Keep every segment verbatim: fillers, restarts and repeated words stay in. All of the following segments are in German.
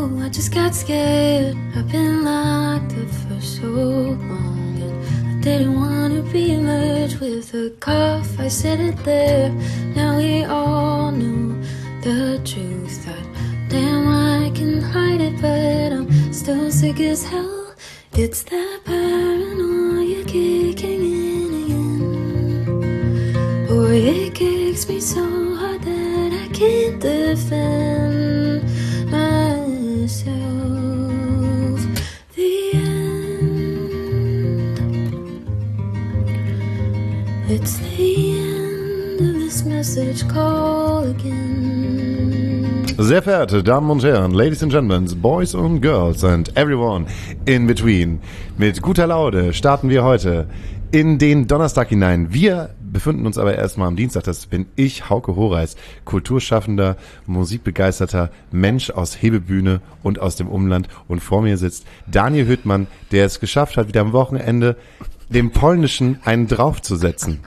know, I just got scared. I've been locked up for so long, and I didn't want to be merged with a cough. I said it there. Now we all know the truth. That damn, I can hide it, but I'm still sick as hell. It's that paranoia kicking in again. Boy, it kicks me so hard that I can't defend myself. The end. It's the end of this message call again. Sehr verehrte Damen und Herren, Ladies and Gentlemen, Boys and Girls and everyone in between. Mit guter Laune starten wir heute in den Donnerstag hinein. Wir befinden uns aber erstmal am Dienstag. Das bin ich, Hauke Horeis, kulturschaffender, musikbegeisterter Mensch aus Hebebühne und aus dem Umland. Und vor mir sitzt Daniel Hüttmann, der es geschafft hat, wieder am Wochenende dem Polnischen einen draufzusetzen.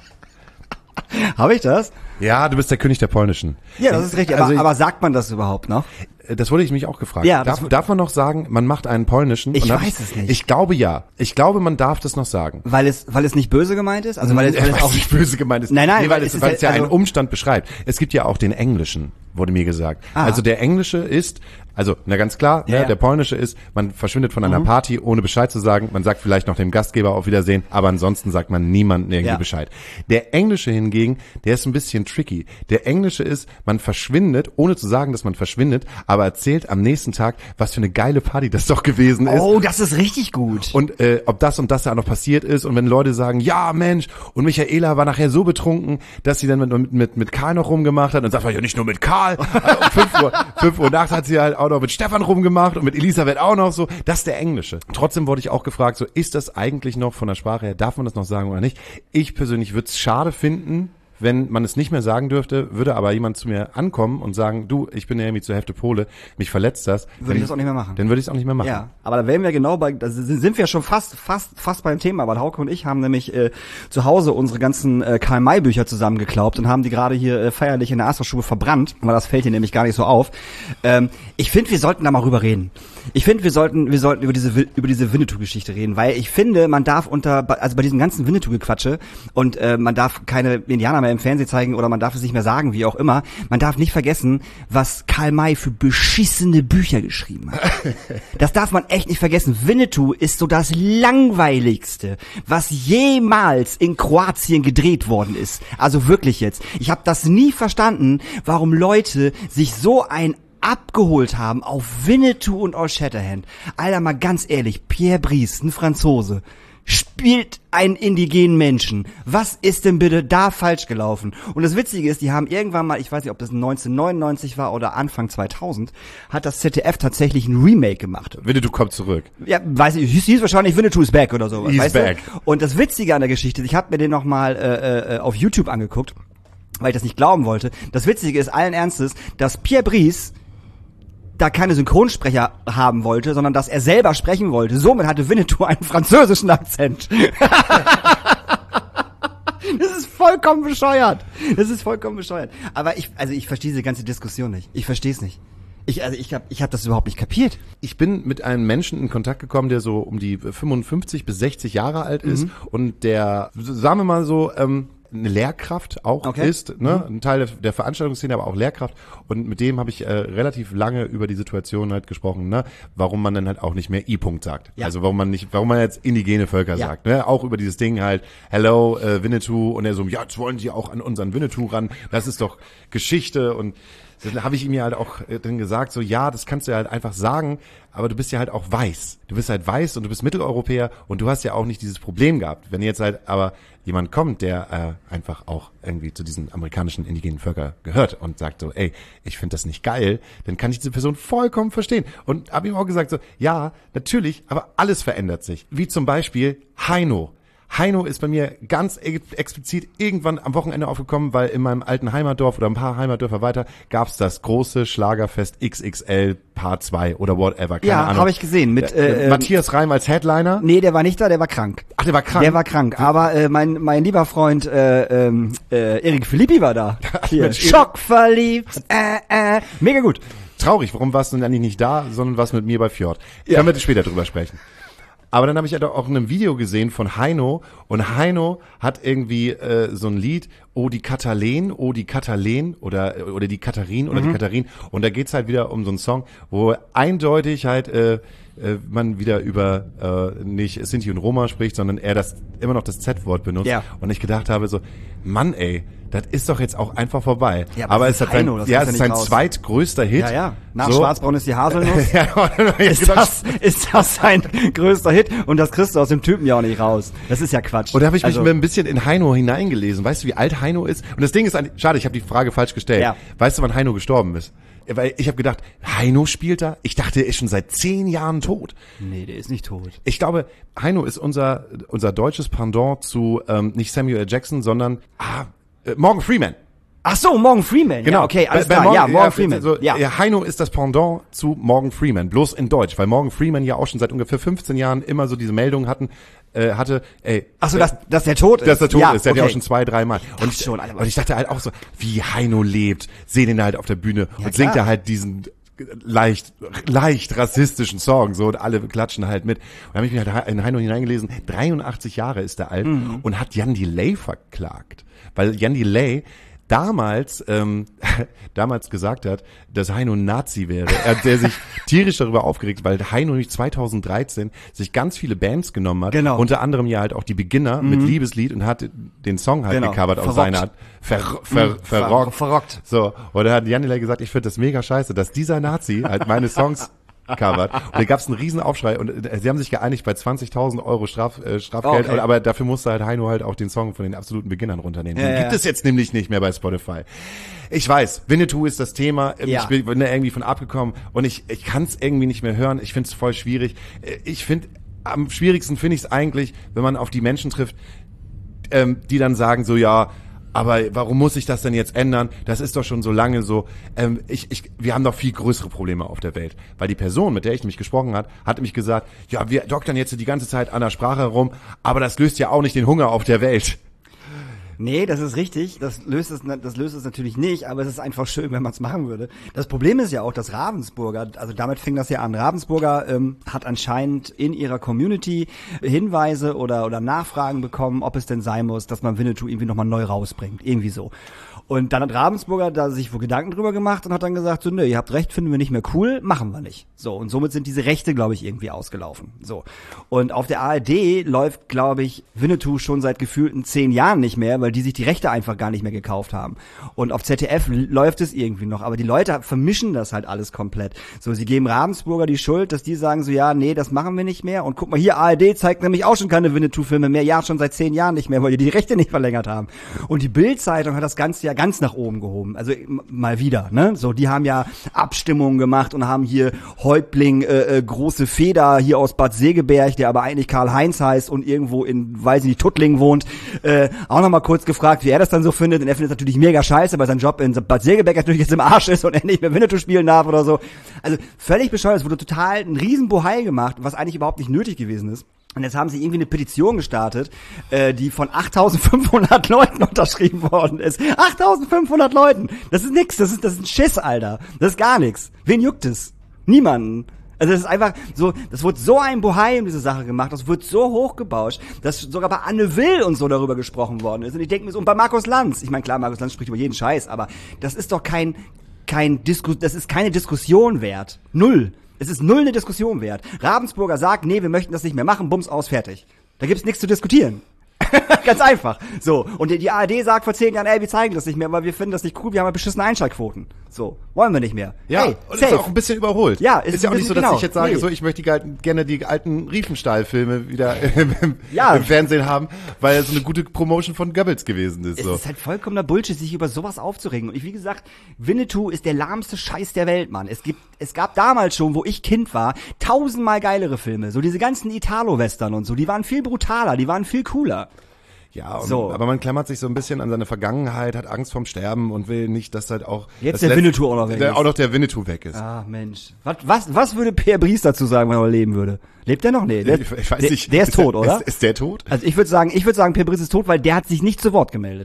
Habe ich das? Ja, du bist der König der Polnischen. Ja, das ist richtig. Also aber, ich, aber sagt man das überhaupt noch? Das wurde ich mich auch gefragt. Ja, darf, darf man noch sagen, man macht einen polnischen? Ich und weiß hab, es nicht. Ich glaube ja. Ich glaube, man darf das noch sagen. Weil es, weil es nicht böse gemeint ist? Also weil es, weil es auch nicht böse gemeint ist. Nein, nein, nee, weil, weil es, es weil ist es ja also einen Umstand beschreibt. Es gibt ja auch den Englischen, wurde mir gesagt. Ah. Also der Englische ist, also na ganz klar, Ja, ne, ja. der Polnische ist, man verschwindet von einer Mhm. Party, ohne Bescheid zu sagen. Man sagt vielleicht noch dem Gastgeber auf Wiedersehen, aber ansonsten sagt man niemandem irgendwie Ja. Bescheid. Der Englische hingegen, der ist ein bisschen tricky. Der Englische ist, man verschwindet, ohne zu sagen, dass man verschwindet, aber erzählt am nächsten Tag, was für eine geile Party das doch gewesen ist. Oh, das ist richtig gut. Und äh, ob das und das ja noch passiert ist und wenn Leute sagen, ja Mensch, und Michaela war nachher so betrunken, dass sie dann mit mit, mit Karl noch rumgemacht hat und sagt, ja nicht nur mit Karl, um fünf Uhr, fünf Uhr nachts hat sie halt auch noch mit Stefan rumgemacht und mit Elisabeth auch noch so. Das ist der Englische. Trotzdem wurde ich auch gefragt, so ist das eigentlich noch von der Sprache her, darf man das noch sagen oder nicht? Ich persönlich würde es schade finden, wenn man es nicht mehr sagen dürfte, würde aber jemand zu mir ankommen und sagen, du, ich bin ja irgendwie zur Hälfte Pole, mich verletzt das. Würde ich das auch nicht mehr machen. Dann würde ich es auch nicht mehr machen. Ja, aber da wären wir genau bei, da sind wir schon fast, fast, fast beim Thema, weil Hauke und ich haben nämlich äh, zu Hause unsere ganzen äh, Karl-May-Bücher zusammengeklaubt und haben die gerade hier äh, feierlich in der Astra-Stube verbrannt, weil das fällt hier nämlich gar nicht so auf. Ähm, ich finde, wir sollten da mal rüber reden. Ich finde, wir sollten, wir sollten über diese, über diese Winnetou-Geschichte reden, weil ich finde, man darf unter, also bei diesem ganzen Winnetou-Gequatsche und äh, man darf keine Indianer mehr im Fernsehen zeigen oder man darf es nicht mehr sagen, wie auch immer. Man darf nicht vergessen, was Karl May für beschissene Bücher geschrieben hat. Das darf man echt nicht vergessen. Winnetou ist so das langweiligste, was jemals in Kroatien gedreht worden ist. Also wirklich jetzt. Ich habe das nie verstanden, warum Leute sich so ein abgeholt haben auf Winnetou und Old Shatterhand. Alter, mal ganz ehrlich, Pierre Brice, ein Franzose, spielt einen indigenen Menschen. Was ist denn bitte da falsch gelaufen? Und das Witzige ist, die haben irgendwann mal, ich weiß nicht, ob das neunzehnhundertneunundneunzig war oder Anfang zweitausend, hat das Z D F tatsächlich ein Remake gemacht. Winnetou kommt zurück. Ja, weiß ich, hieß, hieß wahrscheinlich Winnetou is back oder sowas. He's weißt back. Du? Und das Witzige an der Geschichte, ich habe mir den nochmal äh, äh, auf YouTube angeguckt, weil ich das nicht glauben wollte. Das Witzige ist allen Ernstes, dass Pierre Brice da keine Synchronsprecher haben wollte, sondern dass er selber sprechen wollte. Somit hatte Winnetou einen französischen Akzent. Das ist vollkommen bescheuert. Das ist vollkommen bescheuert. Aber ich, also ich verstehe diese ganze Diskussion nicht. Ich verstehe es nicht. Ich, also ich habe ich hab das überhaupt nicht kapiert. Ich bin mit einem Menschen in Kontakt gekommen, der so um die fünfundfünfzig bis sechzig Jahre alt ist Mhm. und der, sagen wir mal so, ähm, eine Lehrkraft auch Okay. ist, ne, Mhm. ein Teil der, der Veranstaltungsszene, aber auch Lehrkraft. Und mit dem habe ich äh, relativ lange über die Situation halt gesprochen, ne, warum man dann halt auch nicht mehr I-Punkt sagt. Ja. Also warum man nicht, warum man jetzt indigene Völker Ja. sagt, ne, auch über dieses Ding halt, hello, äh, Winnetou, und er so, ja, jetzt wollen sie auch an unseren Winnetou ran, das ist doch Geschichte. Und dann habe ich ihm ja halt auch äh, dann gesagt, so, ja, das kannst du ja halt einfach sagen, aber du bist ja halt auch weiß. Du bist halt weiß und du bist Mitteleuropäer und du hast ja auch nicht dieses Problem gehabt. Wenn jetzt halt aber jemand kommt, der äh, einfach auch irgendwie zu diesen amerikanischen indigenen Völkern gehört und sagt so, ey, ich finde das nicht geil, dann kann ich diese Person vollkommen verstehen. Und habe ihm auch gesagt so, ja, natürlich, aber alles verändert sich. Wie zum Beispiel Heino. Heino ist bei mir ganz explizit irgendwann am Wochenende aufgekommen, weil in meinem alten Heimatdorf oder ein paar Heimatdörfer weiter gab's das große Schlagerfest X X L Part zwei oder whatever, keine Ja, Ahnung. habe ich gesehen. Mit äh, äh, Matthias Reim als Headliner. Nee, der war nicht da, der war krank. Ach, der war krank. Der war krank, aber äh, mein mein lieber Freund äh, ähm, äh, Erik Philippi war da. Hier. Mensch, Erik. Schockverliebt. Äh, äh. Mega gut. traurig. Warum warst du denn eigentlich nicht da, sondern warst mit mir bei Fjord? Ja. Können wir später drüber sprechen. Aber dann habe ich ja doch auch in einem Video gesehen von Heino und Heino hat irgendwie äh, so ein Lied, Oh die Katalin, Oh die Katalin oder oder die Katharin oder mhm. die Katharin und da geht's halt wieder um so einen Song, wo eindeutig halt äh, äh, man wieder über äh, nicht Sinti und Roma spricht, sondern er das immer noch das Z-Wort benutzt ja. und ich gedacht habe so, Mann ey, das ist doch jetzt auch einfach vorbei. Ja, aber, aber es es hat Heino, sein, das ja, ist es ja ist sein nicht raus. zweitgrößter Hit. Ja, ja. Nach so. Schwarzbraun ist die Haselnuss. ja, ist, das, ist das sein größter Hit? Und das kriegst du aus dem Typen ja auch nicht raus. Das ist ja Quatsch. Und da habe ich mich also, ein bisschen in Heino hineingelesen. Weißt du, wie alt Heino ist? Und das Ding ist, eigentlich- schade, ich habe die Frage falsch gestellt. Ja. Weißt du, wann Heino gestorben ist? Weil ich habe gedacht, Heino spielt da? Ich dachte, er ist schon seit zehn Jahren tot. Nee, der ist nicht tot. Ich glaube, Heino ist unser unser deutsches Pendant zu ähm, nicht Samuel L. Jackson, sondern ah, äh, Morgan Freeman. Ach so, Morgan Freeman. Genau. Ja, okay, alles Bei- bei klar. Ja, Morgan- Morgan Freeman. So, Ja. ja, Heino ist das Pendant zu Morgan Freeman, bloß in Deutsch, weil Morgan Freeman ja auch schon seit ungefähr fünfzehn Jahren immer so diese Meldungen hatten, äh, hatte, ey. Ach so, dass, dass der tot ist. Dass er tot ja, ist, der hat ja okay. auch schon zwei, dreimal. Und ich, schon, Alter. und ich dachte halt auch so, wie Heino lebt, seh den halt auf der Bühne Ja, und singt klar. da halt diesen leicht, leicht rassistischen Song, so, und alle klatschen halt mit. Und da habe ich mich halt in Heino hineingelesen, dreiundachtzig Jahre ist der alt Mhm. und hat Jan Delay verklagt. Weil Jan Delay damals ähm, damals gesagt hat, dass Heino ein Nazi wäre. Er hat der sich tierisch darüber aufgeregt, weil Heino nicht zweitausenddreizehn sich ganz viele Bands genommen hat, Genau. unter anderem ja halt auch die Beginner mit Liebeslied und hat den Song halt Genau. gecovert auf Verrockt. seine Art. Ver, ver, Mhm. verrockt. Verrockt. So, und da hat Jan Delay gesagt, ich finde das mega scheiße, dass dieser Nazi halt meine Songs covert. Und da gab es einen riesen Aufschrei und äh, sie haben sich geeinigt bei zwanzigtausend Euro Straf, äh, Strafgeld, Okay. aber dafür musste halt Heino halt auch den Song von den absoluten Beginnern runternehmen. Ja, Den ja. gibt es jetzt nämlich nicht mehr bei Spotify. Ich weiß, Winnetou ist das Thema, Ja. ich bin, bin da irgendwie von abgekommen und ich, ich kann es irgendwie nicht mehr hören, ich finde es voll schwierig. Äh, Ich finde, am schwierigsten finde ich es eigentlich, wenn man auf die Menschen trifft, ähm, die dann sagen so, ja, aber warum muss ich das denn jetzt ändern? Das ist doch schon so lange so. Ähm, ich, ich, wir haben doch viel größere Probleme auf der Welt. Weil die Person, mit der ich nämlich gesprochen hat, hat nämlich gesagt, ja, wir doktern jetzt die ganze Zeit an der Sprache herum, aber das löst ja auch nicht den Hunger auf der Welt. Nee, das ist richtig. Das löst es, das löst es natürlich nicht, aber es ist einfach schön, wenn man es machen würde. Das Problem ist ja auch, dass Ravensburger, also damit fing das ja an. Ravensburger ähm, hat anscheinend in ihrer Community Hinweise oder oder Nachfragen bekommen, ob es denn sein muss, dass man Winnetou irgendwie nochmal neu rausbringt. Irgendwie so. Und dann hat Ravensburger da sich wohl Gedanken drüber gemacht und hat dann gesagt, so, nö, ihr habt recht, finden wir nicht mehr cool, machen wir nicht. So, und somit sind diese Rechte, glaube ich, irgendwie ausgelaufen. So. Und auf der A R D läuft, glaube ich, Winnetou schon seit gefühlten zehn Jahren nicht mehr, weil die sich die Rechte einfach gar nicht mehr gekauft haben. Und auf Z D F läuft es irgendwie noch, aber die Leute vermischen das halt alles komplett. So, sie geben Ravensburger die Schuld, dass die sagen so, ja, nee, das machen wir nicht mehr. Und guck mal, hier, A R D zeigt nämlich auch schon keine Winnetou-Filme mehr, ja, schon seit zehn Jahren nicht mehr, weil die die Rechte nicht verlängert haben. Und die Bild-Zeitung hat das Ganze ja ganz nach oben gehoben. Also m- mal wieder, ne? So, die haben ja Abstimmungen gemacht und haben hier Häuptling, äh, äh, große Feder hier aus Bad Segeberg, der aber eigentlich Karl-Heinz heißt und irgendwo in, weiß ich nicht, Tuttlingen wohnt, äh, auch nochmal kurz gefragt, wie er das dann so findet. Und er findet es natürlich mega scheiße, weil sein Job in Bad Segeberg natürlich jetzt im Arsch ist und er nicht mehr Winnetou spielen darf oder so. Also völlig bescheuert. Es wurde total ein riesen Bohai gemacht, was eigentlich überhaupt nicht nötig gewesen ist. Und jetzt haben sie irgendwie eine Petition gestartet, äh, die von achttausendfünfhundert Leuten unterschrieben worden ist. achttausendfünfhundert Leuten! Das ist nix, das ist, das ist ein Schiss, Alter. Das ist gar nix. Wen juckt es? Niemanden. Also das ist einfach so, das wird so ein Bohai um diese Sache gemacht, das wird so hochgebauscht, dass sogar bei Anne Will und so darüber gesprochen worden ist. Und ich denke mir so, und bei Markus Lanz, ich meine, klar, Markus Lanz spricht über jeden Scheiß, aber das ist doch kein, kein Disku, das ist keine Diskussion wert. Null. Es ist null eine Diskussion wert. Ravensburger sagt, nee, wir möchten das nicht mehr machen, bums aus, fertig. Da gibt's nichts zu diskutieren. Ganz einfach. So. Und die, die A R D sagt vor zehn Jahren, ey, wir zeigen das nicht mehr, weil wir finden das nicht cool, wir haben ja beschissene Einschaltquoten. So. Wollen wir nicht mehr. Ja, hey, und safe. ist auch ein bisschen überholt. Ja, ist, ist ja auch ein nicht so, bisschen- dass genau. ich jetzt sage, Nee. so, ich möchte die alten, gerne die alten Riefenstahl-Filme wieder im, Ja. im Fernsehen haben, weil es so eine gute Promotion von Goebbels gewesen ist. Es So. ist halt vollkommener Bullshit, sich über sowas aufzuregen. Und ich, wie gesagt, Winnetou ist der lahmste Scheiß der Welt, Mann. Es gibt, es gab damals schon, wo ich Kind war, tausendmal geilere Filme. So diese ganzen Italo-Western und so, die waren viel brutaler, die waren viel cooler. Ja, und, So. aber man klammert sich so ein bisschen an seine Vergangenheit, hat Angst vorm Sterben und will nicht, dass halt auch Jetzt das der letzte- Winnetou auch noch weg der, ist. auch noch der Winnetou weg ist. Ah, Mensch. Was, was, was würde Per Bries dazu sagen, wenn er leben würde? Lebt er noch? Nee. Der, ich, ich weiß der, nicht. Der ist tot, der, oder? Ist, ist der tot? Also ich würde sagen, ich würde sagen, Per Bries ist tot, weil der hat sich nicht zu Wort gemeldet.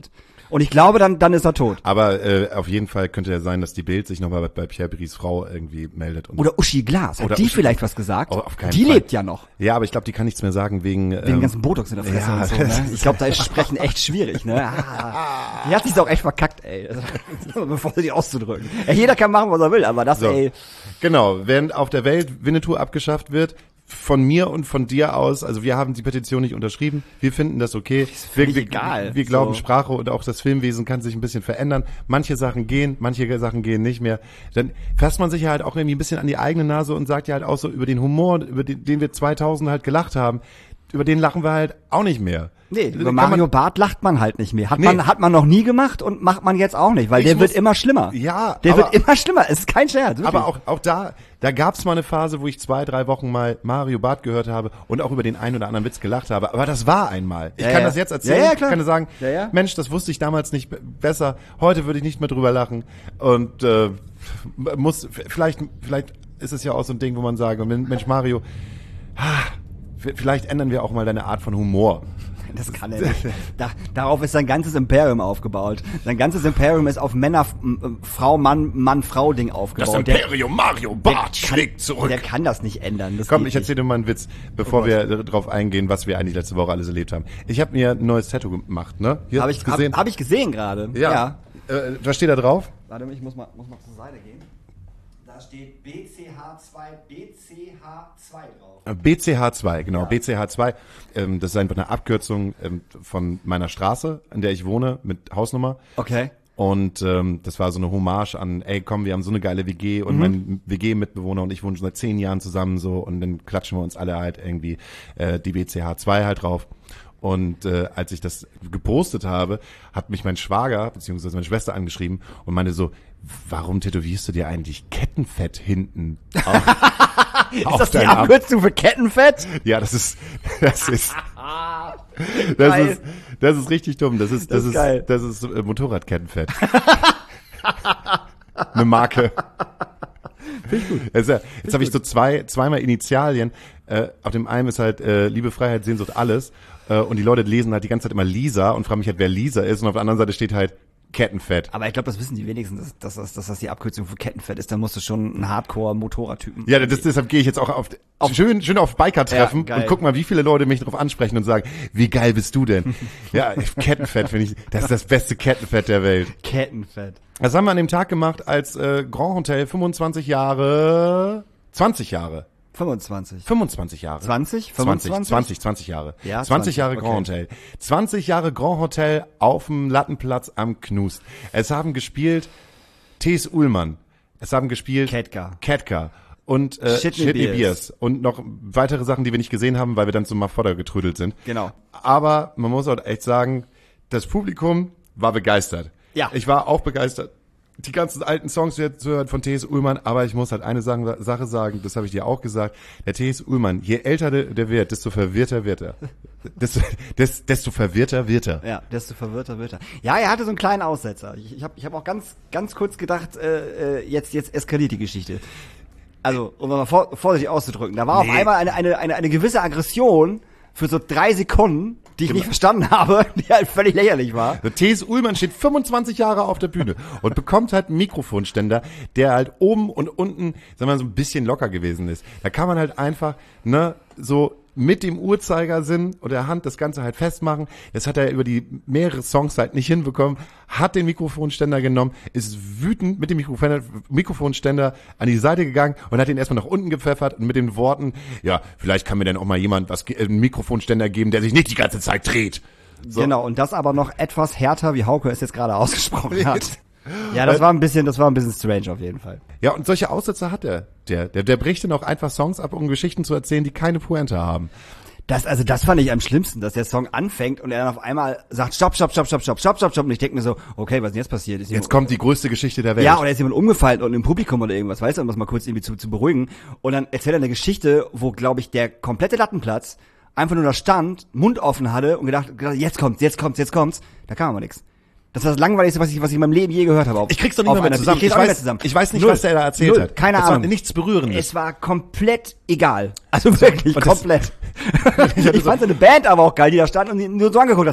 Und ich glaube, dann, dann ist er tot. Aber äh, auf jeden Fall könnte ja sein, dass die Bild sich nochmal bei Pierre Brice Frau irgendwie meldet. Und Oder Uschi Glas. Hat Oder die Uschi- vielleicht was gesagt? Oh, auf keinen die Fall. lebt ja noch. Ja, aber ich glaube, die kann nichts mehr sagen wegen... Wegen dem ähm, ganzen Botox in der Fresse ja, und so, ne? Ich glaube, da ist Sprechen echt schwierig, ne? Ah, die hat sich auch echt verkackt, ey. Bevor sie die auszudrücken. Ja, jeder kann machen, was er will, aber das, So. ey. Genau, während auf der Welt Winnetou abgeschafft wird, von mir und von dir aus, also wir haben die Petition nicht unterschrieben, wir finden das okay. Wir, völlig wir, egal. wir glauben, So. Sprache und auch das Filmwesen kann sich ein bisschen verändern. Manche Sachen gehen, manche Sachen gehen nicht mehr. Dann fasst man sich ja halt auch irgendwie ein bisschen an die eigene Nase und sagt ja halt auch so über den Humor, über den, den wir zweitausend halt gelacht haben, über den lachen wir halt auch nicht mehr. Nee, Kann über man- Mario Barth lacht man halt nicht mehr. Hat Nee. man, hat man noch nie gemacht und macht man jetzt auch nicht, weil Ich der muss- wird immer schlimmer. Ja, Der aber- wird immer schlimmer. Es ist kein Scherz. Wirklich. Aber auch, auch da, da gab's mal eine Phase, wo ich zwei, drei Wochen mal Mario Barth gehört habe und auch über den einen oder anderen Witz gelacht habe. Aber das war einmal. Ich Ja, kann ja. das jetzt erzählen. Ja, ja, klar. Ich kann sagen, Ja, ja. Mensch, das wusste ich damals nicht be- besser. Heute würde ich nicht mehr drüber lachen. Und äh, muss, vielleicht, vielleicht ist es ja auch so ein Ding, wo man sagt, Mensch Mario, ah, vielleicht ändern wir auch mal deine Art von Humor. Das kann er nicht. Da, darauf ist sein ganzes Imperium aufgebaut. Sein ganzes Imperium ist auf Männer, M- Frau, Mann, Mann, Frau Ding aufgebaut. Der- Mario Barth schlägt zurück. Der kann das nicht ändern. Das Komm, geht ich erzähle dir mal einen Witz, bevor Oh wir darauf eingehen, was wir eigentlich letzte Woche alles erlebt haben. Ich habe mir ein neues Tattoo gemacht, ne? Hier, nicht. Habe ich, hast du's gesehen? hab, hab ich gesehen gerade. ja. Äh, was steht da drauf? Warte, ich muss mal, muss mal zur Seite gehen. Da steht B C H zwei, B C H zwei drauf. B C H zwei, genau, Ja. B C H zwei. Ähm, das ist einfach eine Abkürzung ähm, von meiner Straße, in der ich wohne, mit Hausnummer. Okay. Und ähm, das war so eine Hommage an, ey komm, wir haben so eine geile W G und mein W G-Mitbewohner und ich wohnen schon seit zehn Jahren zusammen so und dann klatschen wir uns alle halt irgendwie äh, die B C H zwei halt drauf. Und äh, als ich das gepostet habe, hat mich mein Schwager beziehungsweise meine Schwester angeschrieben und meinte so, warum tätowierst du dir eigentlich Kettenfett hinten? Auf, Ist das die Abkürzung für Kettenfett? Ja, das ist, das ist, das Geil. ist, das ist richtig dumm. Das ist, das, Das ist ist, geil. das ist äh, Motorradkettenfett. Eine Marke. Finde ich gut. Jetzt, äh, jetzt habe ich so zwei, zweimal Initialien. Äh, auf dem einen ist halt äh, Liebe, Freiheit, Sehnsucht, alles. Äh, und die Leute lesen halt die ganze Zeit immer Lisa und fragen mich halt, wer Lisa ist. Und auf der anderen Seite steht halt Kettenfett. Aber ich glaube, das wissen die wenigsten, dass, dass, dass, dass das die Abkürzung für Kettenfett ist. Da musst du schon ein Hardcore-Motorradtypen. Ja, das, deshalb gehe ich jetzt auch auf, auf schön, schön auf Biker-Treffen Ja, geil. und guck mal, wie viele Leute mich darauf ansprechen und sagen, wie geil bist du denn? Ja, Kettenfett finde ich, das ist das beste Kettenfett der Welt. Kettenfett. Das haben wir an dem Tag gemacht, als äh, Grand Hotel fünfundzwanzig Jahre, zwanzig Jahre, fünfundzwanzig. fünfundzwanzig Jahre. zwanzig? zwanzig, fünfundzwanzig? zwanzig, zwanzig Jahre. Ja, zwanzig zwanzig, Jahre okay. Grand Hotel. zwanzig Jahre Grand Hotel auf dem Lattenplatz am Knust. Es haben gespielt T S Ullmann. Es haben gespielt Ketka. Ketka. Und äh, Shitney Shitney Beers. Beers. Und noch weitere Sachen, die wir nicht gesehen haben, weil wir dann zum Mafodder getrödelt sind. Genau. Aber man muss auch echt sagen, das Publikum war begeistert. Ja. Ich war auch begeistert, die ganzen alten Songs wieder zu hören von T S Ullmann, aber ich muss halt eine Sache Sache sagen, das habe ich dir auch gesagt, der T S Ullmann, je älter der, der wird, desto verwirrter wird er. Desto, des, desto verwirrter wird er. Ja, desto verwirrter wird er. Ja, er hatte so einen kleinen Aussetzer. Ich, ich habe ich hab auch ganz, ganz kurz gedacht, äh, äh, jetzt, jetzt eskaliert die Geschichte. Also, um mal vor, vorsichtig auszudrücken. Da war auf Nee. einmal eine, eine, eine, eine gewisse Aggression für so drei Sekunden, die ich nicht verstanden habe, die halt völlig lächerlich war. Der T S Ullmann steht fünfundzwanzig Jahre auf der Bühne und bekommt halt einen Mikrofonständer, der halt oben und unten, sagen wir mal, so ein bisschen locker gewesen ist. Da kann man halt einfach, ne, so mit dem Uhrzeigersinn oder der Hand das Ganze halt festmachen. Das hat er über die mehrere Songs halt nicht hinbekommen, hat den Mikrofonständer genommen, ist wütend mit dem Mikrofon, Mikrofonständer an die Seite gegangen und hat ihn erstmal nach unten gepfeffert und mit den Worten, ja, vielleicht kann mir dann auch mal jemand was, ge- einen Mikrofonständer geben, der sich nicht die ganze Zeit dreht. So. Genau, und das aber noch etwas härter, wie Hauke es jetzt gerade ausgesprochen hat. Ja, das war ein bisschen, das war ein bisschen strange auf jeden Fall. Ja, und solche Aussätze hat er. Der, der, der bricht dann auch einfach Songs ab, um Geschichten zu erzählen, die keine Pointe haben. Das, also das fand ich am schlimmsten, dass der Song anfängt und er dann auf einmal sagt, stopp, stopp, stopp, stopp, stopp, stopp, stopp, stopp. Und ich denke mir so, okay, was ist denn jetzt passiert? Ist Jetzt jemand- kommt die größte Geschichte der Welt. Ja, oder ist jemand umgefallen und im Publikum oder irgendwas, weißt du, um das mal kurz irgendwie zu, zu beruhigen. Und dann erzählt er eine Geschichte, wo, glaube ich, der komplette Lattenplatz einfach nur da stand, Mund offen hatte und gedacht, gedacht jetzt kommt's, jetzt kommt's, jetzt kommt's. Da kam aber nichts. Das war das Langweiligste, was ich, was ich in meinem Leben je gehört habe. Auf, Ich krieg's doch nicht auf mehr mit einer- zusammen. Ich, krieg's Ich auch nicht weiß- mehr zusammen. ich weiß nicht, Null. was der da erzählt Null. hat. Keine Es war Ahnung. nichts Berührendes. Es war komplett egal. Also wirklich und das- komplett. ich fand so eine Band aber auch geil, die da stand und die nur so angeguckt hat, so,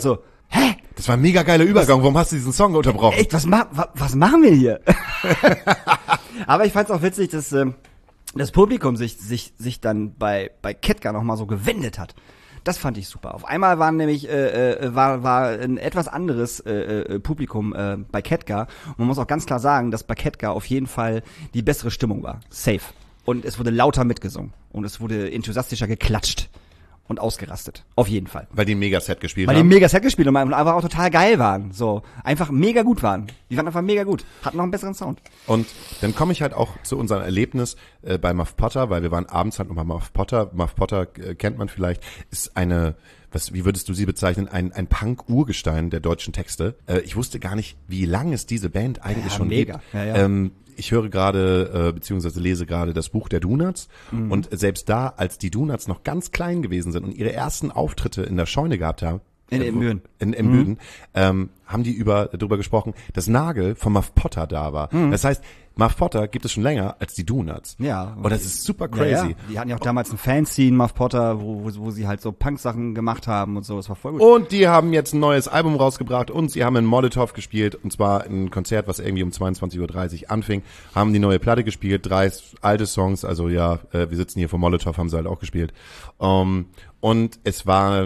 hä? Das war ein mega geiler Übergang. Was? Warum hast du diesen Song unterbrochen? Echt, was, ma wa was machen wir hier? Aber ich fand's auch witzig, dass ähm, das Publikum sich sich sich dann bei bei Ketka noch mal so gewendet hat. Das fand ich super. Auf einmal waren nämlich äh, äh, war war ein etwas anderes äh, äh, Publikum äh, bei Ketka. Und man muss auch ganz klar sagen, dass bei Ketka auf jeden Fall die bessere Stimmung war. Safe. Und es wurde lauter mitgesungen und es wurde enthusiastischer geklatscht und ausgerastet. Auf jeden Fall. Weil die ein Mega-Set gespielt Weil haben. die ein Mega-Set gespielt haben und einfach auch total geil waren. So, einfach mega gut waren. Die waren einfach mega gut. Hatten noch einen besseren Sound. Und dann komme ich halt auch zu unserem Erlebnis äh, bei Muff Potter, weil wir waren abends halt nochmal Muff Potter. Muff Potter äh, kennt man vielleicht, ist eine, was, wie würdest du sie bezeichnen, ein, ein Punk-Urgestein der deutschen Texte. Äh, ich wusste gar nicht, wie lange es diese Band eigentlich Ja, schon mega. gibt. Ja, ja. Ähm, ich höre gerade, äh, beziehungsweise lese gerade das Buch der Donuts. Mhm. Und selbst da, als die Donuts noch ganz klein gewesen sind und ihre ersten Auftritte in der Scheune gehabt haben, In Embüren. In Embüren, mhm. ähm, haben die über darüber gesprochen, dass Nagel von Muff Potter da war. Mhm. Das heißt, Muff Potter gibt es schon länger als die Donuts. Ja. Und das ist super crazy. Ja, ja. Die hatten ja auch damals ein Fanscene, Muff Potter, wo, wo, wo sie halt so Punk-Sachen gemacht haben und so. Das war voll gut. Und die haben jetzt ein neues Album rausgebracht und sie haben in Molotow gespielt. Und zwar ein Konzert, was irgendwie um zweiundzwanzig Uhr dreißig anfing. Haben die neue Platte gespielt, drei alte Songs. Also ja, äh, wir sitzen hier vor Molotow, haben sie halt auch gespielt. Um, und es war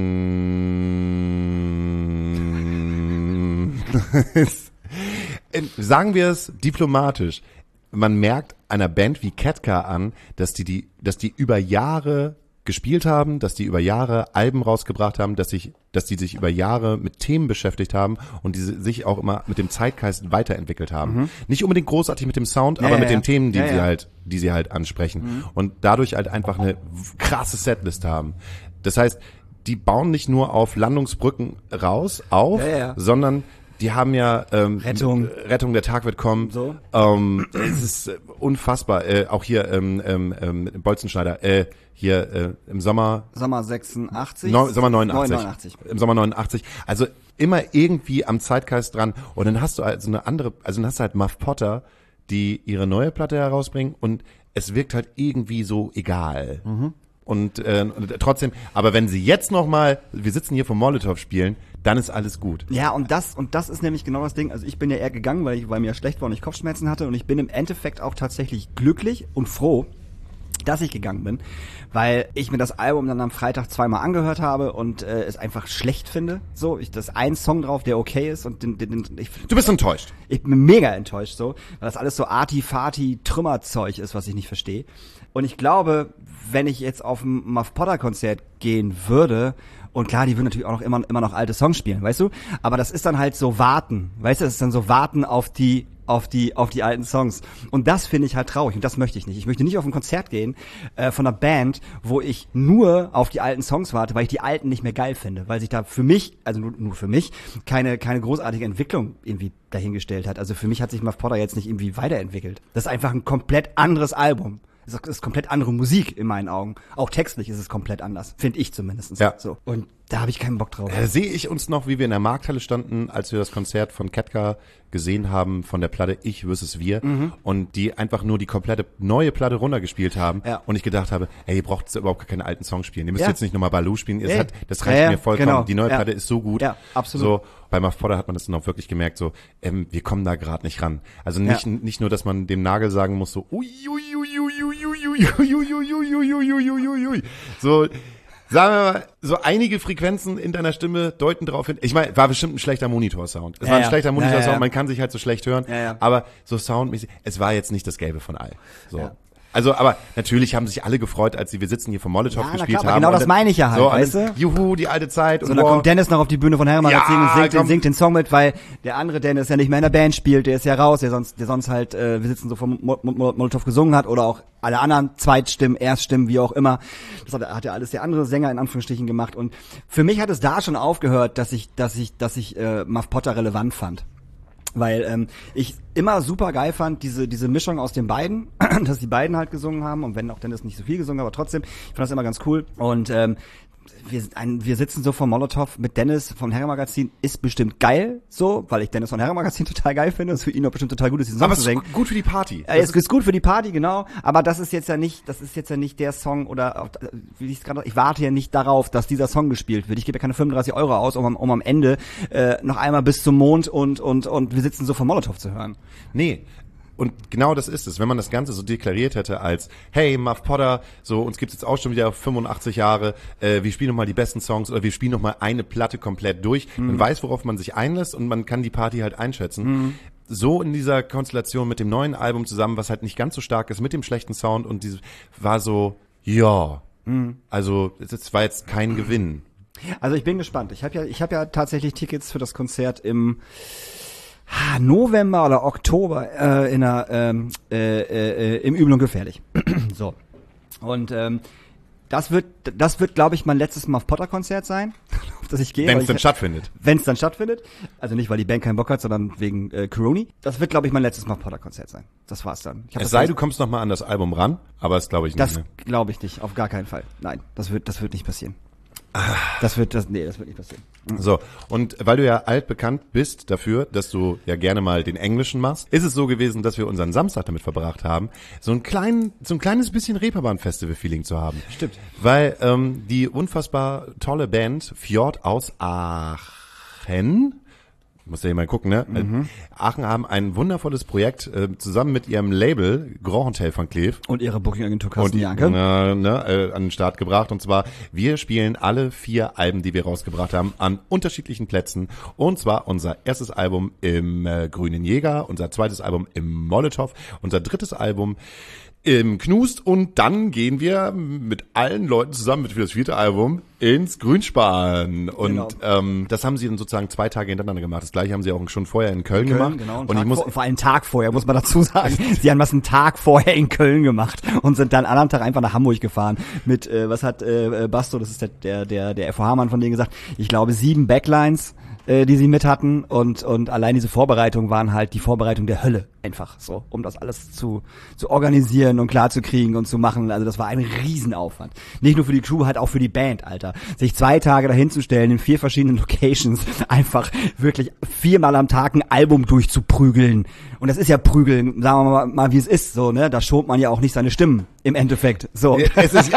mm, sagen wir es diplomatisch, man merkt einer Band wie Ketka an, dass die, die, dass die über Jahre gespielt haben, dass die über Jahre Alben rausgebracht haben, dass sich, dass die sich über Jahre mit Themen beschäftigt haben und die sich auch immer mit dem Zeitgeist weiterentwickelt haben. Mhm. Nicht unbedingt großartig mit dem Sound, ja, aber ja, mit den ja. Themen, die ja, sie ja. halt, die sie halt ansprechen Mhm. und dadurch halt einfach eine krasse Setlist haben. Das heißt, die bauen nicht nur auf Landungsbrücken raus auf, Ja, ja. sondern die haben ja ähm, Rettung. Rettung, der Tag wird kommen. So. Ähm, es ist äh, unfassbar. Äh, auch hier ähm, ähm, ähm, Bolzenschneider. Äh, hier äh, im Sommer. Sommer sechsundachtzig. No, Sommer neunundachtzig. neunundachtzig. Im Sommer neunundachtzig. Also immer irgendwie am Zeitgeist dran. Und dann hast du also eine andere. Also dann hast du halt Muff Potter, die ihre neue Platte herausbringen und es wirkt halt irgendwie so egal. Mhm. Und, äh, und trotzdem, aber wenn sie jetzt noch mal, wir sitzen hier vom Molotow spielen, dann ist alles gut. Ja, und das und das ist nämlich genau das Ding. Also ich bin ja eher gegangen, weil ich weil mir schlecht war und ich Kopfschmerzen hatte und ich bin im Endeffekt auch tatsächlich glücklich und froh, dass ich gegangen bin, weil ich mir das Album dann am Freitag zweimal angehört habe und äh, es einfach schlecht finde. So, ich das ein Song drauf, der okay ist und den, den, den ich Du bist enttäuscht. Ich bin mega enttäuscht so, weil das alles so arty-farty Trümmerzeug ist, was ich nicht verstehe. Und ich glaube, wenn ich jetzt auf ein Muff Potter Konzert gehen würde, und klar, die würden natürlich auch noch immer, immer noch alte Songs spielen, weißt du? Aber das ist dann halt so warten, weißt du? Das ist dann so warten auf die, auf die, auf die alten Songs. Und das finde ich halt traurig und das möchte ich nicht. Ich möchte nicht auf ein Konzert gehen äh, von einer Band, wo ich nur auf die alten Songs warte, weil ich die alten nicht mehr geil finde, weil sich da für mich, also nur, nur für mich, keine, keine großartige Entwicklung irgendwie dahingestellt hat. Also für mich hat sich Muff Potter jetzt nicht irgendwie weiterentwickelt. Das ist einfach ein komplett anderes Album. Es ist komplett andere Musik in meinen Augen. Auch textlich ist es komplett anders, finde ich zumindest. Ja. So. Und da habe ich keinen Bock drauf. Äh, sehe ich uns noch, wie wir in der Markthalle standen, als wir das Konzert von Ketka gesehen haben, von der Platte Ich versus Wir, mhm. und die einfach nur die komplette neue Platte runtergespielt haben. Ja. Und ich gedacht habe, ey, ihr braucht überhaupt keine alten Songs spielen. Ihr müsst Ja. jetzt nicht nochmal Baloo spielen. Ihr Nee. hat, das reicht Ja, ja, mir vollkommen. genau. Die neue Ja. Platte ist so gut. Ja, absolut. So, bei Muff Potter hat man das dann auch wirklich gemerkt, so, ähm, wir kommen da gerade nicht ran. Also nicht, Ja. nicht nur, dass man dem Nagel sagen muss, so, ui, ui, ui, ui, ui, ui, ui, ui, ui, ui, ui, ui, ui, ui, ui. So, sagen wir mal, so einige Frequenzen in deiner Stimme deuten darauf hin. Ich meine, war bestimmt ein schlechter Monitorsound. Es Ja, war ein ja. schlechter Ja, Monitorsound, ja, ja. man kann sich halt so schlecht hören. Ja, ja. Aber so soundmäßig, es war jetzt nicht das Gelbe von All. So. Ja. Also, aber natürlich haben sich alle gefreut, als sie, wir sitzen hier vom Molotow Ja, na gespielt klar, aber haben. genau und das dann- meine ich ja halt, so, und weißt dann, du? Juhu, die alte Zeit. So, und dann wow. kommt Dennis noch auf die Bühne von Hermann Ja, und singt, singt, den, komm. singt den Song mit, weil der andere Dennis ja nicht mehr in der Band spielt, der ist ja raus, der sonst, der sonst halt, äh, wir sitzen so vom Mo- Mo- Molotow gesungen hat oder auch alle anderen Zweitstimmen, Erststimmen, wie auch immer. Das hat, hat ja alles der andere Sänger in Anführungsstrichen gemacht und für mich hat es da schon aufgehört, dass ich, dass ich, dass ich äh, Muff Potter relevant fand. Weil ähm, ich immer super geil fand, diese diese Mischung aus den beiden, dass die beiden halt gesungen haben und wenn auch Dennis nicht so viel gesungen hat, aber trotzdem, ich fand das immer ganz cool und ähm, wir, ein, wir sitzen so vor Molotow mit Dennis vom Herrenmagazin, ist bestimmt geil, so, weil ich Dennis vom Herrenmagazin total geil finde, es für ihn auch bestimmt total gut ist, diesen Song Aber zu es singen. ist gut für die Party. Ja, es ist gut für die Party, genau, aber das ist jetzt ja nicht, das ist jetzt ja nicht der Song oder, auch, wie ich gerade, ich warte ja nicht darauf, dass dieser Song gespielt wird. Ich gebe ja keine fünfunddreißig Euro aus, um, um am Ende äh, noch einmal bis zum Mond und und und wir sitzen so vor Molotow zu hören. Nee. Und genau das ist es. Wenn man das Ganze so deklariert hätte als, hey, Muff Potter, so, uns gibt's jetzt auch schon wieder fünfundachtzig Jahre, äh, wir spielen nochmal die besten Songs oder wir spielen nochmal eine Platte komplett durch. Mhm. Man weiß, worauf man sich einlässt und man kann die Party halt einschätzen. Mhm. So in dieser Konstellation mit dem neuen Album zusammen, was halt nicht ganz so stark ist, mit dem schlechten Sound und dieses, war so, ja, mhm. also, es war jetzt kein Gewinn. Also ich bin gespannt. Ich habe ja, ich habe ja tatsächlich Tickets für das Konzert im November oder Oktober äh, in einer, ähm, äh, äh, im Übel und Gefährlich. So. Und ähm, das wird, das wird, glaube ich, mein letztes Muff Potter Konzert sein, auf das ich gehe. Wenn es dann stattfindet. Wenn es dann stattfindet. Also nicht, weil die Band keinen Bock hat, sondern wegen äh, Coroni. Das wird, glaube ich, mein letztes Muff Potter Konzert sein. Das war's dann. Ich hab es das sei, heißt, du kommst noch mal an das Album ran, aber das glaube ich nicht. Das Ne? glaube ich nicht, auf gar keinen Fall. Nein, das wird, das wird nicht passieren. Das wird, das, nee, das wird nicht passieren. So, und weil du ja altbekannt bist dafür, dass du ja gerne mal den Englischen machst, ist es so gewesen, dass wir unseren Samstag damit verbracht haben, so ein klein, so ein kleines bisschen Reeperbahn-Festival-Feeling zu haben. Stimmt. Weil ähm, die unfassbar tolle Band Fjord aus Aachen, muss ja mal gucken, ne? Mhm. Aachen haben ein wundervolles Projekt äh, zusammen mit ihrem Label Grand Hotel van Cleef und ihre Booking-Agentur und Carsten die, Janke ne, ne, äh, an den Start gebracht. Und zwar, wir spielen alle vier Alben, die wir rausgebracht haben, an unterschiedlichen Plätzen. Und zwar unser erstes Album im äh, Grünen Jäger, unser zweites Album im Molotow, unser drittes Album im Knust und dann gehen wir mit allen Leuten zusammen für das vierte Album ins Grünspan. Und genau. ähm, das haben sie dann sozusagen zwei Tage hintereinander gemacht. Das gleiche haben sie auch schon vorher in Köln, Köln gemacht. Genau, und ich muss vor, vor allem einen Tag vorher, muss man dazu sagen. Sie haben das einen Tag vorher in Köln gemacht und sind dann an einem Tag einfach nach Hamburg gefahren. Mit, äh, was hat äh, Basto, das ist der der der, der F O H-Mann von denen gesagt, ich glaube sieben Backlines, äh, die sie mit hatten und und allein diese Vorbereitungen waren halt die Vorbereitung der Hölle einfach so, um das alles zu zu organisieren und klar zu kriegen und zu machen. Also das war ein Riesenaufwand. Nicht nur für die Crew, halt auch für die Band, Alter. Sich zwei Tage dahin zu stellen in vier verschiedenen Locations, einfach wirklich viermal am Tag ein Album durchzuprügeln. Und das ist ja Prügeln, sagen wir mal, mal wie es ist, so, ne? Da schont man ja auch nicht seine Stimmen im Endeffekt. So. Es ist,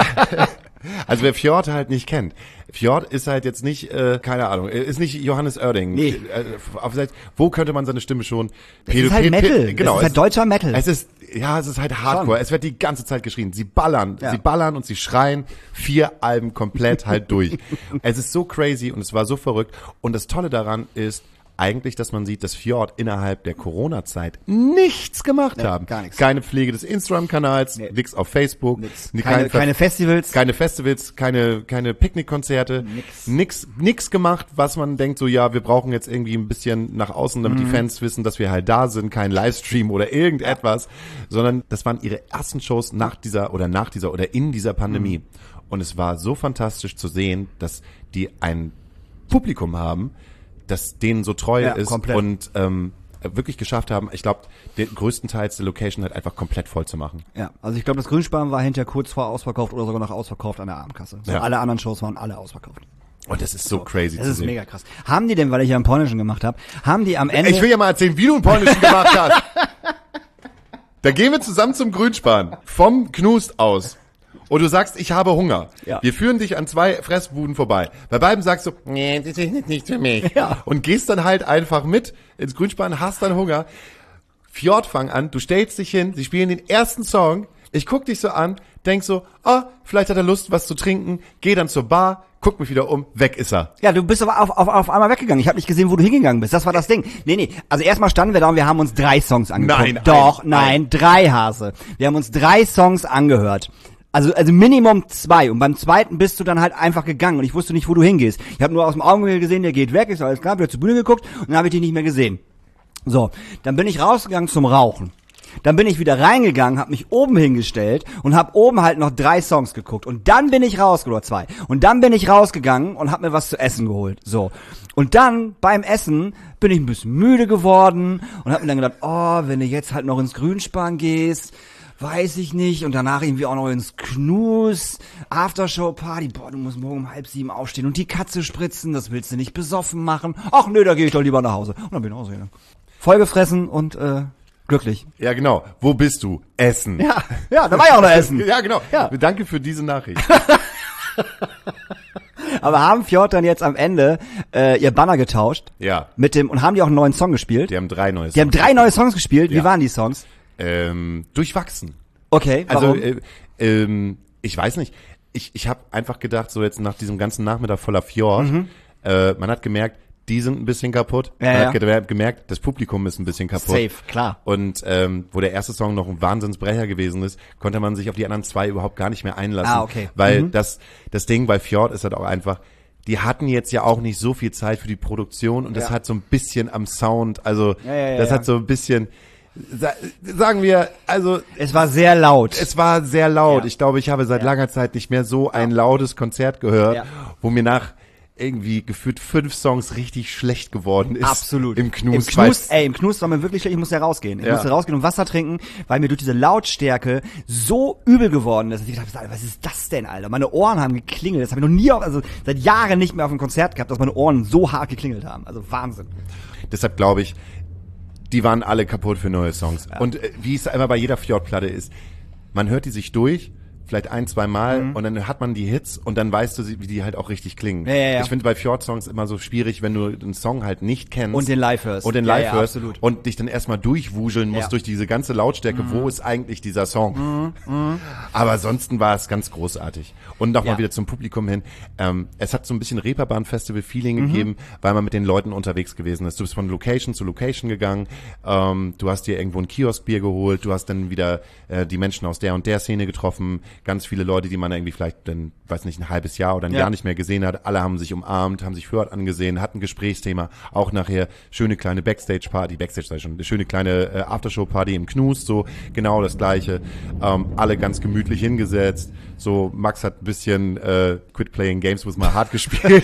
also wer Fjord halt nicht kennt, Fjord ist halt jetzt nicht, äh, keine Ahnung, ist nicht Johannes Oerding. Nee. Äh, auf, wo könnte man seine Stimme schon? Es ist halt Metal. Genau, es ist halt deutscher Metal. Es ist, ja, es ist halt Hardcore. Schon. Es wird die ganze Zeit geschrien. Sie ballern, Ja. sie ballern und sie schreien vier Alben komplett halt durch. Es ist so crazy und es war so verrückt. Und das Tolle daran ist, eigentlich, dass man sieht, dass Fjord innerhalb der Corona-Zeit nichts gemacht Nee, haben. gar nichts. Keine Pflege des Instagram-Kanals, Nee. nix auf Facebook, Nix. nie- Keine, kein Ver- keine Festivals. keine Festivals, keine keine Picknickkonzerte, Nix. nix nix gemacht, was man denkt so, ja, wir brauchen jetzt irgendwie ein bisschen nach außen, damit Mhm. die Fans wissen, dass wir halt da sind, kein Livestream oder irgendetwas, sondern das waren ihre ersten Shows nach dieser oder nach dieser oder in dieser Pandemie. Mhm. Und es war so fantastisch zu sehen, dass die ein Publikum haben, das denen so treu Ja, ist komplett. und ähm, wirklich geschafft haben, ich glaube, den größtenteils die Location halt einfach komplett voll zu machen. Ja, also ich glaube, das Grünspan war hinterher kurz vor ausverkauft oder sogar noch ausverkauft an der Abendkasse. So, Ja. alle anderen Shows waren alle ausverkauft. Und das ist so crazy Das zu ist sehen. mega krass. Haben die denn, weil ich ja einen polnischen gemacht habe, haben die am Ende... Ich will ja mal erzählen, wie du einen polnischen gemacht hast. Da gehen wir zusammen zum Grünspan. Vom Knust aus. Und du sagst, ich habe Hunger. Ja. Wir führen dich an zwei Fressbuden vorbei. Bei beiden sagst du, nee, das ist nicht für mich. Ja. Und gehst dann halt einfach mit ins Grünspan, hast dann Hunger. Fjord fang an, du stellst dich hin, sie spielen den ersten Song. Ich guck dich so an, denk so, ah, vielleicht hat er Lust, was zu trinken. Geh dann zur Bar, guck mich wieder um, weg ist er. Ja, du bist aber auf, auf, auf einmal weggegangen. Ich habe nicht gesehen, wo du hingegangen bist. Das war das Ding. Nee, nee. Also erstmal standen wir da und wir haben uns drei Songs angeguckt. Nein, Doch, ein, nein, ein. drei Hase. Wir haben uns drei Songs angehört. Also also Minimum zwei. Und beim zweiten bist du dann halt einfach gegangen. Und ich wusste nicht, wo du hingehst. Ich habe nur aus dem Augenwinkel gesehen, der geht weg. Ich so, alles klar, wieder zur Bühne geguckt. Und dann habe ich dich nicht mehr gesehen. So, dann bin ich rausgegangen zum Rauchen. Dann bin ich wieder reingegangen, habe mich oben hingestellt und habe oben halt noch drei Songs geguckt. Und dann bin ich raus, oder zwei. Und dann bin ich rausgegangen und habe mir was zu essen geholt. So. Und dann beim Essen bin ich ein bisschen müde geworden und habe mir dann gedacht, oh, wenn du jetzt halt noch ins Grünspan gehst, weiß ich nicht. Und danach irgendwie auch noch ins Knus, Aftershow-Party. Boah, du musst morgen um halb sieben aufstehen und die Katze spritzen. Das willst du nicht besoffen machen. Ach nö, da gehe ich doch lieber nach Hause. Und dann bin ich nach Hause gegangen. Vollgefressen und äh, glücklich. Ja, genau. Wo bist du? Essen. Ja, ja, da war ja auch noch Essen. Ja, genau. Ja. Danke für diese Nachricht. Aber haben Fjord dann jetzt am Ende äh, ihr Banner getauscht? Ja. Mit dem und haben die auch einen neuen Song gespielt? Die haben drei neue Songs. Die haben drei neue Songs gespielt. Wie Ja. waren die Songs? Ähm, durchwachsen. Okay, Also, warum? äh, ähm, ich weiß nicht. Ich, ich habe einfach gedacht, so jetzt nach diesem ganzen Nachmittag voller Fjord, äh, man hat gemerkt, die sind ein bisschen kaputt. Ja, man ja. hat ge- gemerkt, das Publikum ist ein bisschen kaputt. Safe, klar. Und ähm, wo der erste Song noch ein Wahnsinnsbrecher gewesen ist, konnte man sich auf die anderen zwei überhaupt gar nicht mehr einlassen. Ah, okay. Weil Mhm. das, das Ding bei Fjord ist halt auch einfach, die hatten jetzt ja auch nicht so viel Zeit für die Produktion und das Ja. hat so ein bisschen am Sound, also Ja, ja, ja, das ja. hat so ein bisschen, sa- sagen wir, also Es war sehr laut. es war sehr laut. Ja. Ich glaube, ich habe seit Ja. langer Zeit nicht mehr so ein lautes Konzert gehört, Ja. wo mir nach irgendwie gefühlt fünf Songs richtig schlecht geworden ist. Absolut. Im Knus. Im Knus, ey, im Knus war mir wirklich schlecht. Ich musste ja rausgehen. Ich Ja. musste rausgehen und Wasser trinken, weil mir durch diese Lautstärke so übel geworden ist. Ich dachte, Alter, was ist das denn, Alter? Meine Ohren haben geklingelt. Das habe ich noch nie, auf, also seit Jahren nicht mehr auf einem Konzert gehabt, dass meine Ohren so hart geklingelt haben. Also Wahnsinn. Deshalb glaube ich, die waren alle kaputt für neue Songs. Und äh, wie es immer bei jeder Fjord-Platte ist, man hört die sich durch, vielleicht ein, zwei Mal Mhm. und dann hat man die Hits und dann weißt du, wie die halt auch richtig klingen. Ja, ja, ja. Ich finde bei Fjord-Songs immer so schwierig, wenn du den Song halt nicht kennst. Und den live hörst. Und den Ja, live ja, hörst. absolut. Und dich dann erstmal durchwuseln musst Ja. durch diese ganze Lautstärke. Wo ist eigentlich dieser Song? Aber ansonsten war es ganz großartig. Und nochmal Ja. wieder zum Publikum hin. Ähm, es hat so ein bisschen Reeperbahn-Festival-Feeling Mhm. gegeben, weil man mit den Leuten unterwegs gewesen ist. Du bist von Location zu Location gegangen. Ähm, du hast dir irgendwo ein Kioskbier geholt. Du hast dann wieder äh, die Menschen aus der und der Szene getroffen. Ganz viele Leute, die man irgendwie vielleicht dann, weiß nicht, ein halbes Jahr oder ein Ja. Jahr nicht mehr gesehen hat. Alle haben sich umarmt, haben sich Fjord angesehen, hatten ein Gesprächsthema. Auch nachher schöne kleine Backstage-Party, Backstage sei schon, eine schöne kleine äh, Aftershow-Party im Knus, so genau das Gleiche. Ähm, alle ganz gemütlich hingesetzt. So, Max hat ein bisschen äh, Quit Playing Games with My Heart gespielt.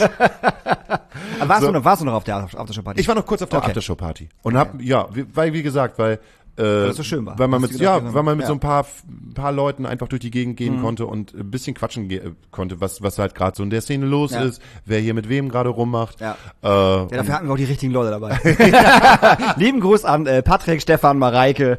Aber warst, So. du noch, warst du noch auf der Aftershow-Party? Ich war noch kurz auf der Okay. Aftershow-Party und hab, ja, wie, weil wie gesagt, weil äh, das so schön war. weil man Hast mit du gedacht, ja, weil man mit ja. so ein paar ein paar Leuten einfach durch die Gegend gehen konnte und ein bisschen quatschen ge- konnte, was was halt gerade so in der Szene los Ja. ist, wer hier mit wem gerade rummacht. Ja. Äh, Ja, dafür hatten wir auch die richtigen Leute dabei. Lieben Gruß an äh, Patrick, Stefan, Mareike,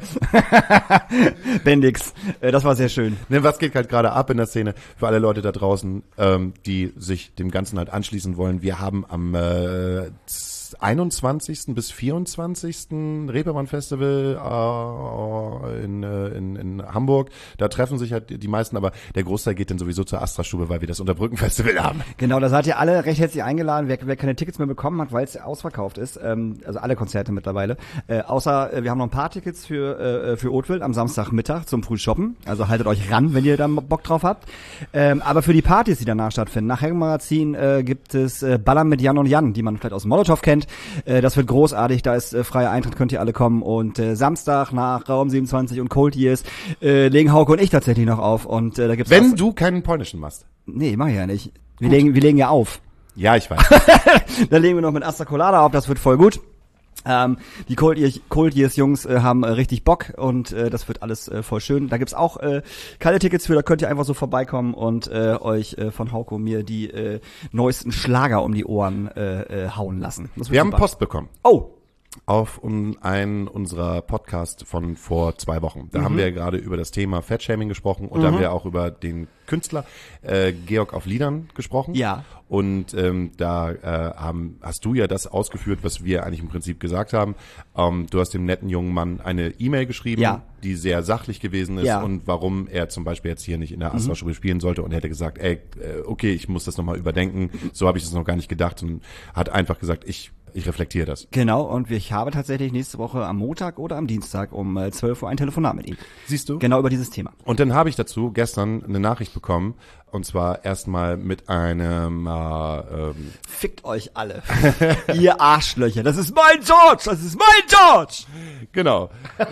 Bendix. Äh, das war sehr schön. Ne, was geht halt gerade ab in der Szene für alle Leute da draußen, ähm, die sich dem Ganzen halt anschließen wollen. Wir haben am äh, einundzwanzigsten bis vierundzwanzigsten Reeperbahn Festival äh, in, äh, in, in Hamburg. Da treffen sich halt die meisten, aber der Großteil geht dann sowieso zur Astra-Stube, weil wir das Unterbrücken-Festival haben. Genau, da seid ihr alle recht herzlich eingeladen, wer, wer keine Tickets mehr bekommen hat, weil es ausverkauft ist. Ähm, also alle Konzerte mittlerweile. Äh, außer, äh, wir haben noch ein paar Tickets für äh, für Oatville am Samstagmittag zum Frühshoppen. Also haltet euch ran, wenn ihr da Bock drauf habt. Ähm, aber für die Partys, die danach stattfinden, nach Hängemagazin äh, gibt es äh, Ballern mit Jan und Jan, die man vielleicht aus Molotow kennt. Äh, das wird großartig, da ist äh, freier Eintritt, könnt ihr alle kommen. Und äh, Samstag nach Raum siebenundzwanzig und Cold Years äh, legen Hauke und ich tatsächlich noch auf. Und äh, da gibt's Wenn was- du keinen polnischen machst. Nee, mach ich ja nicht. Wir legen, wir legen ja auf. Ja, ich weiß. Da legen wir noch mit Astra Colada auf, das wird voll gut. Ähm, die Cold Years, Cold Years Jungs äh, haben äh, richtig Bock und äh, das wird alles äh, voll schön. Da gibt's auch äh, keine Tickets für, da könnt ihr einfach so vorbeikommen und äh, euch äh, von Hauke und mir die äh, neuesten Schlager um die Ohren äh, äh, hauen lassen. Das wird Wir haben super. Post bekommen. Oh, Auf un, einen unserer Podcast von vor zwei Wochen. Mhm. Da haben wir gerade über das Thema Fatshaming gesprochen und da haben wir auch über den Künstler äh, Georg auf Liedern gesprochen. Ja. Und ähm, da äh, haben, hast du ja das ausgeführt, was wir eigentlich im Prinzip gesagt haben. Ähm, du hast dem netten jungen Mann eine E-Mail geschrieben, Ja. die sehr sachlich gewesen ist Ja. und warum er zum Beispiel jetzt hier nicht in der Astra-Schule spielen sollte. Und er hätte gesagt, ey, äh, okay, ich muss das nochmal überdenken. So habe ich das noch gar nicht gedacht und hat einfach gesagt, ich ich reflektiere das. genau, und ich habe tatsächlich nächste Woche am Montag oder am Dienstag um äh, zwölf Uhr ein Telefonat mit ihm. Siehst du? Genau über dieses Thema. Und dann habe ich dazu gestern eine Nachricht bekommen, und zwar erstmal mit einem äh, ähm, Fickt euch alle. Ihr Arschlöcher. Das ist mein George! Das ist mein George! genau.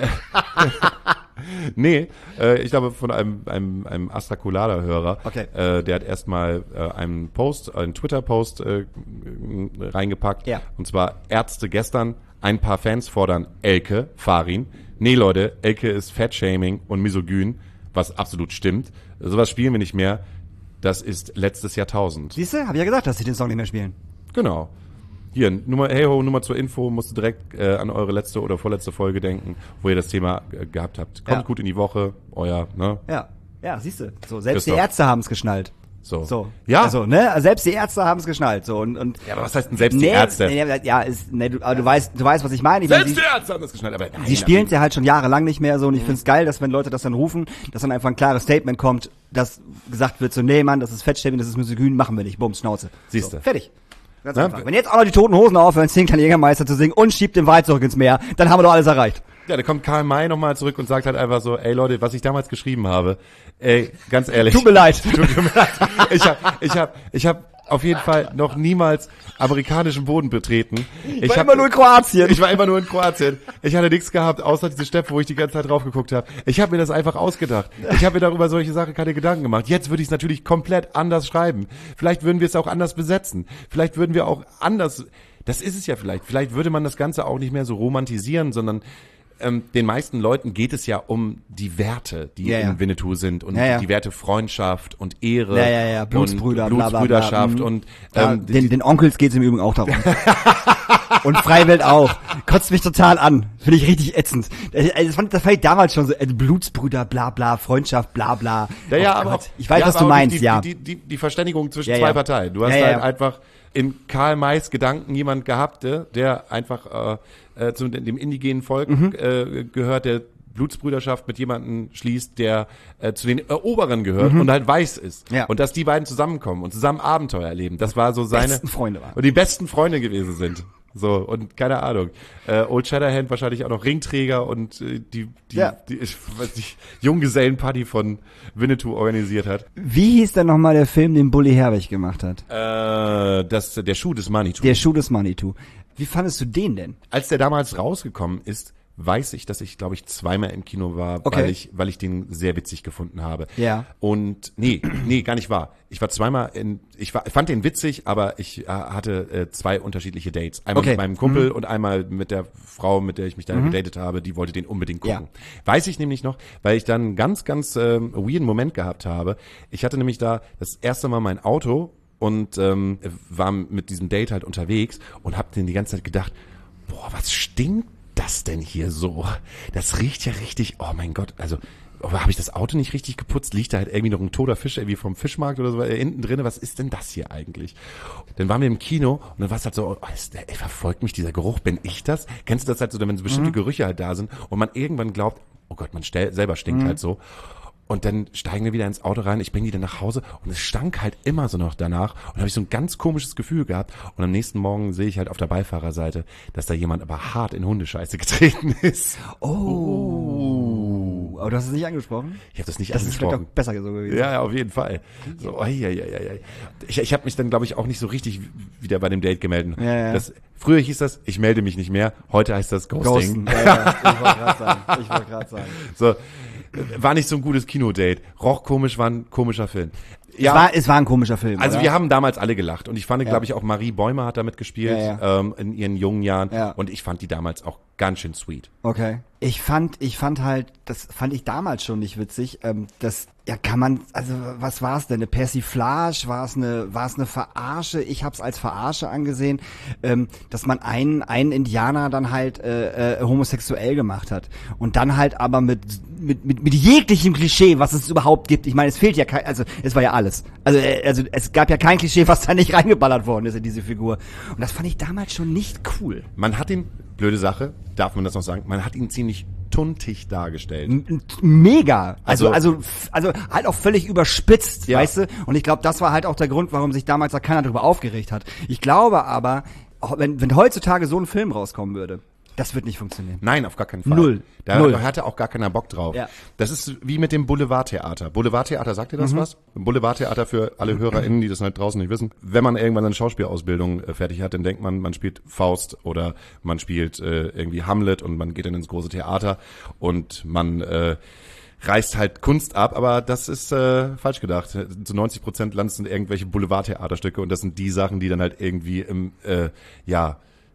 Nee, äh, ich glaube von einem, einem, einem Astra Colada-Hörer. Okay. Äh, der hat erstmal äh, einen Post, einen Twitter-Post äh, reingepackt. Ja. Und zwar Ärzte gestern, ein paar Fans fordern Elke, Farin, nee Leute, Elke ist Fat-Shaming und misogyn, was absolut stimmt. Sowas spielen wir nicht mehr. Das ist letztes Jahrtausend. Siehst du, hab ich ja gesagt, dass sie den Song nicht mehr spielen. Genau. Hier, Nummer, hey ho, Nummer zur Info, musst du direkt äh, an eure letzte oder vorletzte Folge denken, wo ihr das Thema äh, gehabt habt. Kommt Ja. gut in die Woche, euer, ne? Ja, ja, siehst du. So, selbst Christoph. die Ärzte haben es geschnallt. So. So. Ja. Also, ne? Also selbst die Ärzte haben es geschnallt. So, und, und. Ja, aber was heißt denn selbst die Nee, Ärzte? Nee, ja, ist, nee, du, aber du weißt, du weißt, was ich meine. Ich meine, Selbst sie, die Ärzte haben das geschnallt, aber nein, sie spielen es ja halt schon jahrelang nicht mehr so und ich find's geil, dass wenn Leute das dann rufen, dass dann einfach ein klares Statement kommt, dass gesagt wird so, nee Mann, das ist Fettshaming, das ist misogyn, machen wir nicht, Bums, Schnauze. Siehst so, du. fertig. Ganz Na, einfach. Wenn jetzt auch noch die Toten Hosen aufhören, singt kann Jägermeister zu singen und schiebt den Wald zurück ins Meer, dann haben wir doch alles erreicht. Ja, da kommt Karl May nochmal zurück und sagt halt einfach so, ey Leute, was ich damals geschrieben habe, ey, ganz ehrlich. Tut mir leid. Tut mir leid. Ich hab, ich hab, ich hab auf jeden Fall noch niemals amerikanischen Boden betreten. Ich, Ich war hab, immer nur in Kroatien. Ich war immer nur in Kroatien. Ich hatte nichts gehabt, außer diese Steppe, wo ich die ganze Zeit drauf geguckt habe. Ich habe mir das einfach ausgedacht. Ich habe mir darüber solche Sachen keine Gedanken gemacht. Jetzt würde ich es natürlich komplett anders schreiben. Vielleicht würden wir es auch anders besetzen. Vielleicht würden wir auch anders... Das ist es ja vielleicht. Vielleicht würde man das Ganze auch nicht mehr so romantisieren, sondern ähm, den meisten Leuten geht es ja um die Werte, die Ja, ja. in Winnetou sind und Ja, ja. die Werte Freundschaft und Ehre Ja, ja, ja, Blutsbrüder, und bla, bla, bla. Blutsbrüderschaft Mhm. und Ja, ähm, den, den Onkels geht's im Übrigen auch darum. Und Freiwild auch. Kotzt mich total an. Finde ich richtig ätzend. Das, das, fand, das fand ich damals schon so, äh, Blutsbrüder, bla bla, Freundschaft, bla bla. Ja, ja, Oh aber Gott. auch, ich weiß, ja, was aber du auch meinst, die, ja. Die, die, die, die Verständigung zwischen Ja, zwei ja. Parteien. Du hast Ja, ja, halt ja. einfach in Karl Mays Gedanken jemand gehabt, der, der einfach äh, äh, zu dem indigenen Volk Mhm. äh, gehört, der Blutsbrüderschaft mit jemandem schließt, der äh, zu den Eroberern gehört Mhm. und halt weiß ist. Ja. Und dass die beiden zusammenkommen und zusammen Abenteuer erleben. Das war so seine... Besten Freunde waren. Und die besten Freunde gewesen sind. So, und keine Ahnung. Äh, Old Shatterhand wahrscheinlich auch noch Ringträger und äh, die, die, Ja. die, ich weiß nicht, Junggesellenparty von Winnetou organisiert hat. Wie hieß denn nochmal der Film, den Bully Herbig gemacht hat? Äh, das, der Schuh des Manitou. Der Schuh des Manitou. Wie fandest du den denn? Als der damals rausgekommen ist, weiß ich, dass ich, glaube ich, zweimal im Kino war, Okay. weil ich, weil ich den sehr witzig gefunden habe. Ja. Und nee, nee, gar nicht wahr. Ich war zweimal in, ich war, ich fand den witzig, aber ich äh, hatte äh, zwei unterschiedliche Dates. Einmal Okay. mit meinem Kumpel und einmal mit der Frau, mit der ich mich da gedatet habe, die wollte den unbedingt gucken. Ja. Weiß ich nämlich noch, weil ich dann einen ganz, ganz ähm, weirden Moment gehabt habe. Ich hatte nämlich da das erste Mal mein Auto und ähm, war mit diesem Date halt unterwegs und hab den die ganze Zeit gedacht, boah, was stinkt das denn hier so? Das riecht ja richtig, oh mein Gott, also aber habe ich das Auto nicht richtig geputzt? Liegt da halt irgendwie noch ein toter Fisch irgendwie vom Fischmarkt oder so äh, hinten drin? Was ist denn das hier eigentlich? Dann waren wir im Kino und dann war es halt so, oh, ist der, ey, verfolgt mich dieser Geruch? Bin ich das? Kennst du das halt so, wenn so bestimmte Gerüche halt da sind und man irgendwann glaubt, oh Gott, man stell, selber stinkt halt so. Und dann steigen wir wieder ins Auto rein, ich bringe die dann nach Hause und es stank halt immer so noch danach und habe ich so ein ganz komisches Gefühl gehabt und am nächsten Morgen sehe ich halt auf der Beifahrerseite, dass da jemand aber hart in Hundescheiße getreten ist. Oh. Aber du hast es nicht angesprochen? Ich habe das nicht Das ist vielleicht angesprochen. auch besser so gewesen. Ja, ja, auf jeden Fall. So, ei, ei, ei, ei. Ich, ich habe mich dann, glaube ich, auch nicht so richtig wieder bei dem Date gemeldet. Ja, ja. Das, früher hieß das, ich melde mich nicht mehr, heute heißt das Ghosting. Ghosten. Ja, ja. Ich wollte gerade sagen. Ich wollte gerade sagen. So, war nicht so ein gutes Kinodate. Roch komisch, war ein komischer Film. Ja, Es, war, es war ein komischer Film. also oder? wir haben damals alle gelacht und ich fand, Ja. glaube ich, auch Marie Bäumer hat damit gespielt Ja, Ähm, in ihren jungen Jahren Ja. und ich fand die damals auch ganz schön sweet. Okay. Ich fand, ich fand halt, das fand ich damals schon nicht witzig. Ähm, das, ja, kann man, also was war es denn? Eine Persiflage? War es eine, war es eine Verarsche? Ich habe es als Verarsche angesehen, ähm, dass man einen, einen Indianer dann halt äh, äh, homosexuell gemacht hat und dann halt aber mit mit mit, mit jeglichem Klischee, was es überhaupt gibt. Ich meine, es fehlt ja kein, also es war ja alles. Also äh, also es gab ja kein Klischee, was da nicht reingeballert worden ist in diese Figur. Und das fand ich damals schon nicht cool. Man hat ihn, blöde Sache, darf man das noch sagen, man hat ihn ziemlich tuntig dargestellt. M- Mega. Also, Also- also, f- also halt auch völlig überspitzt, Ja. weißt du? Und ich glaube, das war halt auch der Grund, warum sich damals da keiner drüber aufgeregt hat. Ich glaube aber, auch wenn, wenn heutzutage so ein Film rauskommen würde, das wird nicht funktionieren. Nein, auf gar keinen Fall. Null. Da Null. hatte auch gar keiner Bock drauf. Ja. Das ist wie mit dem Boulevardtheater. Boulevardtheater, sagt ihr das Mhm. was? Boulevardtheater für alle HörerInnen, die das halt draußen nicht wissen. Wenn man irgendwann eine Schauspielausbildung äh, fertig hat, dann denkt man, man spielt Faust oder man spielt äh, irgendwie Hamlet und man geht dann ins große Theater und man äh, reißt halt Kunst ab, aber das ist äh, falsch gedacht. Zu neunzig Prozent landen irgendwelche Boulevardtheaterstücke und das sind die Sachen, die dann halt irgendwie im, äh, ja,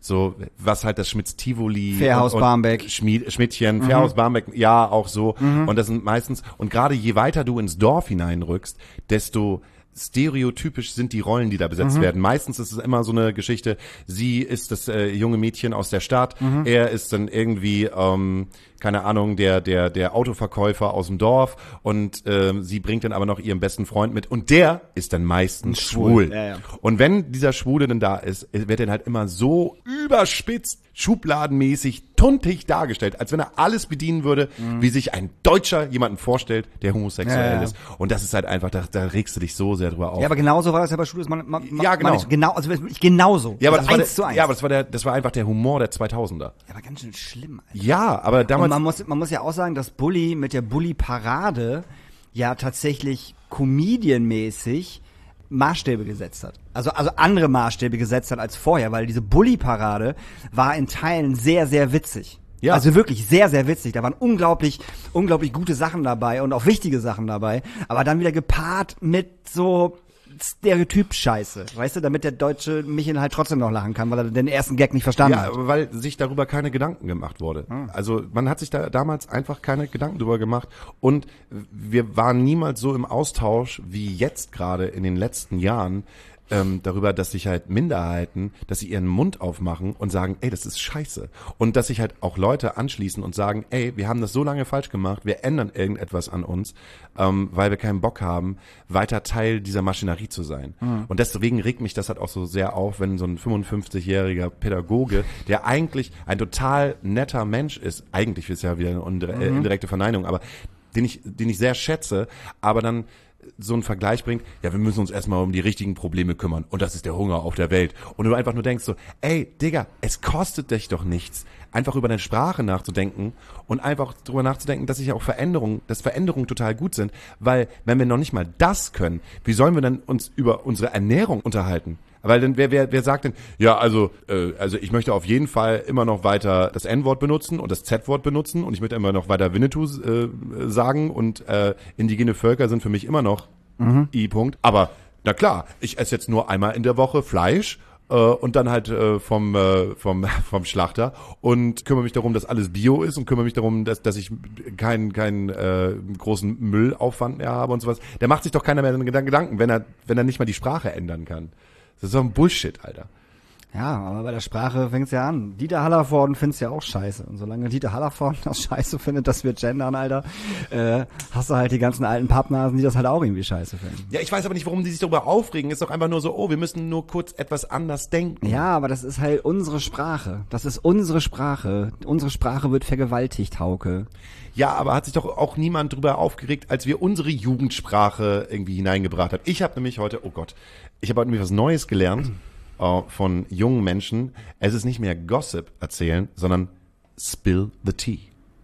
So, was halt das Schmitz-Tivoli. Fairhaus und, und Barmbek. Schmied, Schmidtchen, mhm. Fairhaus Barmbek, ja, auch so. Mhm. Und das sind meistens, und gerade je weiter du ins Dorf hineinrückst, desto stereotypisch sind die Rollen, die da besetzt mhm. werden. Meistens ist es immer so eine Geschichte, sie ist das äh, junge Mädchen aus der Stadt, mhm. er ist dann irgendwie, ähm, keine Ahnung, der der der Autoverkäufer aus dem Dorf und ähm, sie bringt dann aber noch ihren besten Freund mit und der ist dann meistens schwul. schwul. Ja, ja. Und wenn dieser Schwule dann da ist, wird er halt immer so überspitzt, schubladenmäßig, tuntig dargestellt, als wenn er alles bedienen würde, mhm. wie sich ein Deutscher jemanden vorstellt, der homosexuell ja, ja. ist. Und das ist halt einfach, da, da regst du dich so sehr drüber auf. Ja, aber genauso war das ja bei Schwules. Man, man, ja, genau. Man, genau, also wirklich genauso. Ja, aber also das war eins der, zu eins. Ja, aber das war der, das war einfach der Humor der zweitausender. Ja, aber ganz schön schlimm, Alter. Ja, aber damals. Und man muss, man muss ja auch sagen, dass Bully mit der Bully-Parade ja tatsächlich comedianmäßig Maßstäbe gesetzt hat. Also, also andere Maßstäbe gesetzt hat als vorher, weil diese Bully-Parade war in Teilen sehr, sehr witzig. Ja. Also wirklich sehr, sehr witzig. Da waren unglaublich, unglaublich gute Sachen dabei und auch wichtige Sachen dabei. Aber dann wieder gepaart mit so Stereotyp-Scheiße, weißt du, damit der deutsche Michel halt trotzdem noch lachen kann, weil er den ersten Gag nicht verstanden ja, hat. Ja, weil sich darüber keine Gedanken gemacht wurde. Hm. Also man hat sich da damals einfach keine Gedanken drüber gemacht und wir waren niemals so im Austausch wie jetzt gerade in den letzten Jahren ähm, darüber, dass sich halt Minderheiten, dass sie ihren Mund aufmachen und sagen, ey, das ist scheiße. Und dass sich halt auch Leute anschließen und sagen, ey, wir haben das so lange falsch gemacht, wir ändern irgendetwas an uns, ähm, weil wir keinen Bock haben, weiter Teil dieser Maschinerie zu sein. Mhm. Und deswegen regt mich das halt auch so sehr auf, wenn so ein fünfundfünfzigjähriger Pädagoge, der eigentlich ein total netter Mensch ist, eigentlich ist ja wieder eine indire- äh, indirekte Verneinung, aber den ich, den ich sehr schätze, aber dann so einen Vergleich bringt, ja, wir müssen uns erstmal um die richtigen Probleme kümmern und das ist der Hunger auf der Welt. Und du einfach nur denkst so, ey, Digga, es kostet dich doch nichts, einfach über deine Sprache nachzudenken und einfach drüber nachzudenken, dass sich auch Veränderungen, dass Veränderungen total gut sind, weil wenn wir noch nicht mal das können, wie sollen wir dann uns über unsere Ernährung unterhalten? Weil dann wer wer wer sagt denn, ja, also äh, also ich möchte auf jeden Fall immer noch weiter das N-Wort benutzen und das Z-Wort benutzen und ich möchte immer noch weiter Winnetou äh, sagen und äh, indigene Völker sind für mich immer noch mhm. I-Punkt. Aber na klar, ich esse jetzt nur einmal in der Woche Fleisch äh, und dann halt äh, vom äh, vom vom Schlachter und kümmere mich darum, dass alles Bio ist und kümmere mich darum, dass dass ich keinen keinen äh, großen Müllaufwand mehr habe und sowas. Der macht sich doch keiner mehr Gedanken, wenn er wenn er nicht mal die Sprache ändern kann. Das ist doch ein Bullshit, Alter. Ja, aber bei der Sprache fängt's ja an. Dieter Hallervorden find's ja auch scheiße. Und solange Dieter Hallervorden das scheiße findet, dass wir gendern, Alter, äh, hast du halt die ganzen alten Pappnasen, die das halt auch irgendwie scheiße finden. Ja, ich weiß aber nicht, warum die sich darüber aufregen. Ist doch einfach nur so, oh, wir müssen nur kurz etwas anders denken. Ja, aber das ist halt unsere Sprache. Das ist unsere Sprache. Unsere Sprache wird vergewaltigt, Hauke. Ja, aber hat sich doch auch niemand drüber aufgeregt, als wir unsere Jugendsprache irgendwie hineingebracht haben. Ich habe nämlich heute, oh Gott, ich habe heute nämlich was Neues gelernt äh, von jungen Menschen. Es ist nicht mehr Gossip erzählen, sondern spill the tea.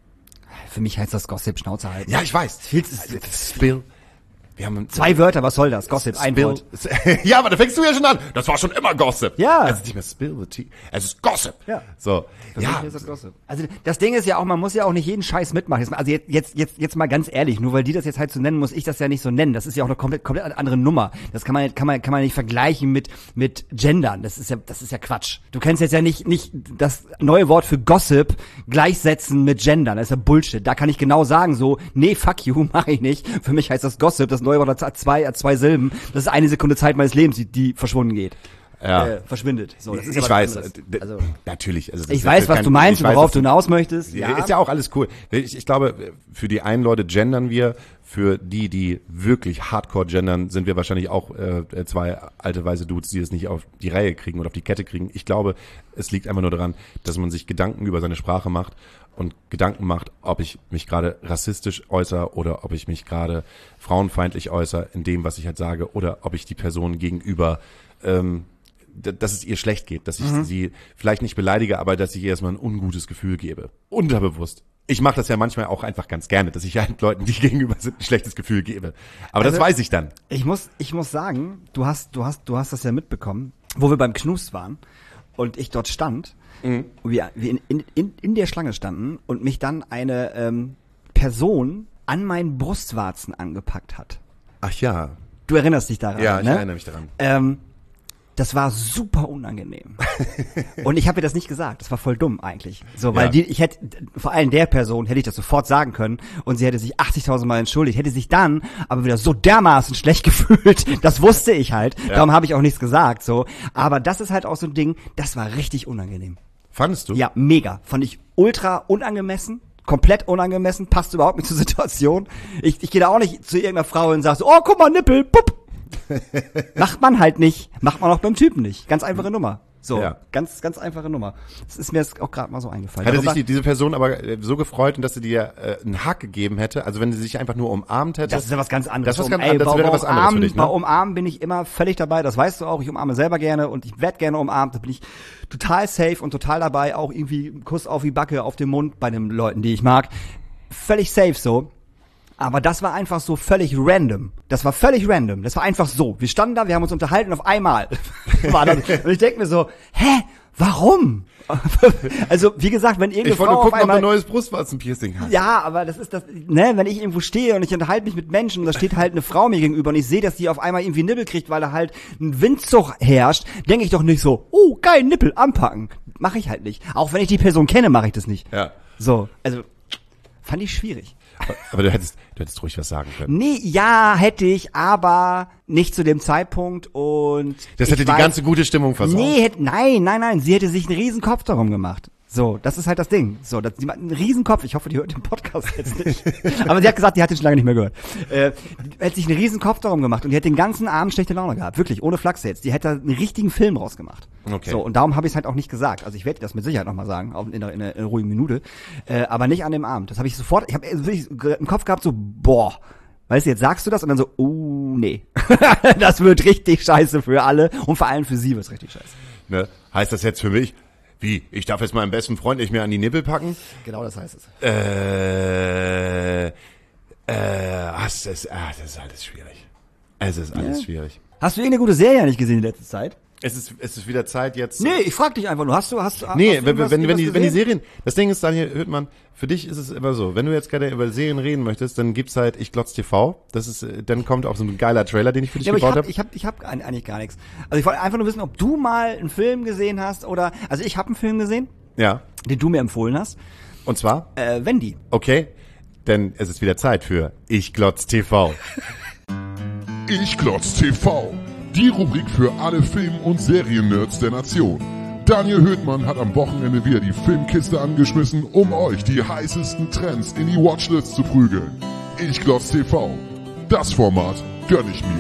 Für mich heißt das Gossip Schnauze halten. Ja, ich weiß. Viel zu spill. Wir haben zwei Wörter, was soll das? Gossip, ein Wort. Ja, aber da fängst du ja schon an. Das war schon immer Gossip. Ja. Es ist nicht mehr spill the tea. Es ist Gossip. Ja. So. Für ja. mich ist das Gossip. Also das Ding ist ja auch, man muss ja auch nicht jeden Scheiß mitmachen. Also jetzt, jetzt, jetzt, jetzt mal ganz ehrlich, nur weil die das jetzt halt so nennen, muss ich das ja nicht so nennen. Das ist ja auch eine komplett, komplett andere Nummer. Das kann man, kann man, kann man nicht vergleichen mit, mit Gendern. Das ist ja, das ist ja Quatsch. Du kannst jetzt ja nicht, nicht das neue Wort für Gossip gleichsetzen mit Gendern. Das ist ja Bullshit. Da kann ich genau sagen so, nee, fuck you, mach ich nicht. Für mich heißt das Gossip, das neue Wort hat zwei, zwei Silben. Das ist eine Sekunde Zeit meines Lebens, die, die verschwunden geht. Ja. Äh, verschwindet. So, das ist ich ja weiß, also, natürlich. Also ich weiß, was kein, du meinst, weiß, worauf du hinaus möchtest. Ja. Ist ja auch alles cool. Ich, ich glaube, für die einen Leute gendern wir, für die, die wirklich hardcore gendern, sind wir wahrscheinlich auch äh, zwei alte weise Dudes, die es nicht auf die Reihe kriegen oder auf die Kette kriegen. Ich glaube, es liegt einfach nur daran, dass man sich Gedanken über seine Sprache macht und Gedanken macht, ob ich mich gerade rassistisch äußere oder ob ich mich gerade frauenfeindlich äußere in dem, was ich halt sage, oder ob ich die Person gegenüber ähm, dass es ihr schlecht geht, dass ich mhm. sie vielleicht nicht beleidige, aber dass ich ihr erstmal ein ungutes Gefühl gebe. Unterbewusst. Ich mache das ja manchmal auch einfach ganz gerne, dass ich halt Leuten, die gegenüber sind, ein schlechtes Gefühl gebe. Aber also, das weiß ich dann. Ich muss, ich muss sagen, du hast, du hast, du hast das ja mitbekommen, wo wir beim Knust waren und ich dort stand, mhm. und wir, wir in, in, in, in der Schlange standen und mich dann eine ähm, Person an meinen Brustwarzen angepackt hat. Ach ja. Du erinnerst dich daran, Ja, ich ne? erinnere mich daran. Ähm, Das war super unangenehm. Und ich habe ihr das nicht gesagt. Das war voll dumm eigentlich. So, weil Ja. die, ich hätte, vor allem der Person hätte ich das sofort sagen können und sie hätte sich achtzigtausend Mal entschuldigt, hätte sich dann aber wieder so dermaßen schlecht gefühlt. Das wusste ich halt. Ja. Darum habe ich auch nichts gesagt, so. Aber das ist halt auch so ein Ding, das war richtig unangenehm. Fandest du? Ja, mega. Fand ich ultra unangemessen. Komplett unangemessen. Passt überhaupt nicht zur Situation. Ich, ich gehe da auch nicht zu irgendeiner Frau und sage so, oh, guck mal, Nippel, pup. Macht man halt nicht. Macht man auch beim Typen nicht. Ganz einfache Nummer. So, Ja. ganz, ganz einfache Nummer. Das ist mir jetzt auch gerade mal so eingefallen. Hätte Darüber- sich die, diese Person aber äh, so gefreut, dass sie dir äh, einen Hack gegeben hätte, also wenn sie sich einfach nur umarmt hätte. Das ist ja was ganz anderes. Das, ist was Um- ganz, ey, das bei- wäre bei was anderes umarmen, für dich, ne? Bei Umarmen bin ich immer völlig dabei, das weißt du auch. Ich umarme selber gerne und ich werde gerne umarmt. Da bin ich total safe und total dabei. Auch irgendwie einen Kuss auf die Backe, auf den Mund bei den Leuten, die ich mag. Völlig safe so. Aber das war einfach so völlig random. Das war völlig random. Das war einfach so. Wir standen da, wir haben uns unterhalten und auf einmal war das. Und ich denke mir so, hä? Warum? Also, wie gesagt, wenn irgendeine Ich wollte Frau nur gucken, auf ob du einmal... ein neues Brustwarzenpiercing hast. Ja, aber das ist das, ne, wenn ich irgendwo stehe und ich unterhalte mich mit Menschen und da steht halt eine Frau mir gegenüber und ich sehe, dass die auf einmal irgendwie Nippel kriegt, weil da halt ein Windzug herrscht, denke ich doch nicht so, oh, geil, Nippel, anpacken. Mache ich halt nicht. Auch wenn ich die Person kenne, mache ich das nicht. Ja. So, also, fand ich schwierig. Aber du hättest, du hättest ruhig was sagen können. Nee, ja, hätte ich, aber nicht zu dem Zeitpunkt und... Das ich hätte die weiß- ganze gute Stimmung versaut. Nee, hätte, nein, nein, nein, sie hätte sich einen riesen Kopf darum gemacht. So, das ist halt das Ding. So, das, die hat einen riesen Kopf. Ich hoffe, die hört den Podcast jetzt nicht. Aber sie hat gesagt, die hat den schon lange nicht mehr gehört. Äh, die hat sich einen riesen Kopf darum gemacht und die hat den ganzen Abend schlechte Laune gehabt. Wirklich, ohne Flachs jetzt. Die hätte einen richtigen Film rausgemacht. Okay. So, und darum habe ich es halt auch nicht gesagt. Also ich werde das mit Sicherheit nochmal sagen, auch in einer, in einer, in einer ruhigen Minute. Äh, aber nicht an dem Abend. Das habe ich sofort, ich habe wirklich im Kopf gehabt, so, boah. Weißt du, jetzt sagst du das und dann so, oh, nee. Das wird richtig scheiße für alle und vor allem für sie wird's richtig scheiße. Ne? Heißt das jetzt für mich, wie, ich darf jetzt meinem besten Freund nicht mehr an die Nippel packen? Genau das heißt es. Äh, äh, das ist, ah, das ist alles schwierig. Es ist alles Ja. schwierig. Hast du irgendeine gute Serie nicht gesehen in letzter Zeit? Es ist, es ist wieder Zeit jetzt. Nee, ich frag dich einfach nur. Hast du, hast du, Nee, hast du wenn, irgendwas- wenn, wenn, die, irgendwas wenn die gesehen? Serien, das Ding ist, Daniel Hüttmann, für dich ist es immer so, wenn du jetzt gerade über Serien reden möchtest, dann gibt's halt Ich Glotz T V, das ist, äh, dann kommt auch so ein geiler Trailer, den ich für dich Ja, aber ich gebaut hab, habe. ich hab, ich hab ein- eigentlich gar nichts. Also ich wollte einfach nur wissen, ob du mal einen Film gesehen hast oder, also ich habe einen Film gesehen, Ja, den du mir empfohlen hast, und zwar, äh, Wendy. okay, denn es ist wieder Zeit für Ich Glotz T V. Ich Glotz T V, die Rubrik für alle Film- und Serien-Nerds der Nation. Daniel Höhtmann hat am Wochenende wieder die Filmkiste angeschmissen, um euch die heißesten Trends in die Watchlist zu prügeln. Ich Glotz T V, das Format gönn ich mir.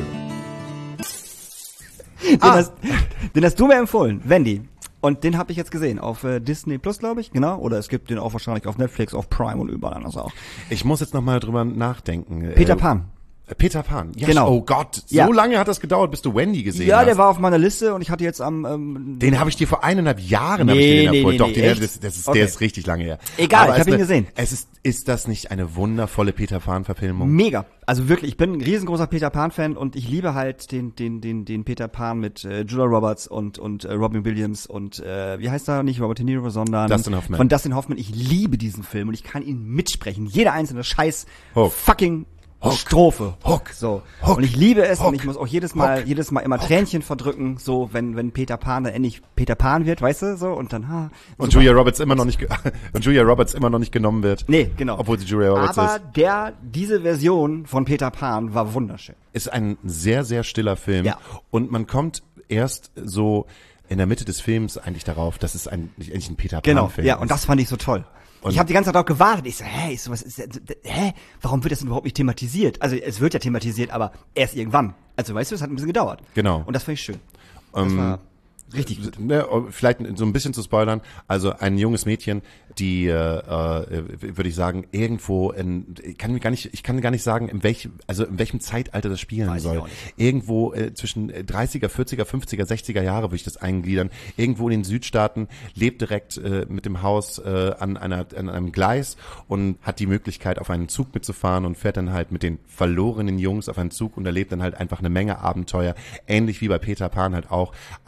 Den, Ah. hast, den hast du mir empfohlen, Wendy. Und den habe ich jetzt gesehen auf äh, Disney Plus, glaube ich, genau. Oder es gibt den auch wahrscheinlich auf Netflix, auf Prime und überall anders auch. Ich muss jetzt nochmal drüber nachdenken. Peter Äh, Pan. Peter Pan, ja, Genau. oh Gott, so Ja. lange hat das gedauert, bis du Wendy gesehen Ja, hast. der war auf meiner Liste und ich hatte jetzt am... Ähm, Den habe ich dir vor eineinhalb Jahren hab Nee, ich dir den nee, empfohlen. nee, Doch, nee, den, echt? das, das ist, Okay. der ist richtig lange her. Egal, Aber ich es hab ihn eine- gesehen. Es ist, ist das nicht eine wundervolle Peter Pan-Verfilmung? Mega. Also wirklich, ich bin ein riesengroßer Peter Pan-Fan und ich liebe halt den den den den Peter Pan mit äh, Julia Roberts und und äh, Robin Williams und äh, wie heißt er? Nicht Robert De Niro, sondern Dustin Hoffman. von Dustin Hoffman. Ich liebe diesen Film und ich kann ihn mitsprechen. Jede einzelne Scheiß Hook. fucking Hook. Strophe. Hook. So. Hook. Und ich liebe es Hook. und ich muss auch jedes Mal Hook. jedes Mal immer Tränchen verdrücken, so wenn wenn Peter Pan dann endlich Peter Pan wird, weißt du, so und dann ha. Und super. Julia Roberts immer noch nicht ge- und Julia Roberts immer noch nicht genommen wird. Nee, genau. Obwohl sie Julia Roberts Aber ist. der diese Version von Peter Pan war wunderschön. Ist ein sehr, sehr stiller Film. Ja. Und man kommt erst so in der Mitte des Films eigentlich darauf, dass es ein, eigentlich ein Peter Genau, Pan-Film ja, ist. und das fand ich so toll. Und- ich habe die ganze Zeit darauf gewartet. Ich so, hä, ich so, was ist, hä, warum wird das denn überhaupt nicht thematisiert? Also es wird ja thematisiert, aber erst irgendwann. Also weißt du, es hat ein bisschen gedauert. Genau. Und das fand ich schön. Das Ähm, war richtig gut. Ne, vielleicht so ein bisschen zu spoilern, also ein junges Mädchen, die, äh, äh, würde ich sagen, irgendwo in, ich kann mir gar nicht, ich kann gar nicht sagen, in welchem, also in welchem Zeitalter das spielen Weiß ich soll. auch nicht. Irgendwo äh, zwischen dreißiger, vierziger, fünfziger, sechziger Jahre würde ich das eingliedern. Irgendwo in den Südstaaten, lebt direkt äh, mit dem Haus äh, an einer, an einem Gleis und hat die Möglichkeit, auf einen Zug mitzufahren und fährt dann halt mit den verlorenen Jungs auf einen Zug und erlebt dann halt einfach eine Menge Abenteuer, ähnlich wie bei Peter Pan halt auch, aber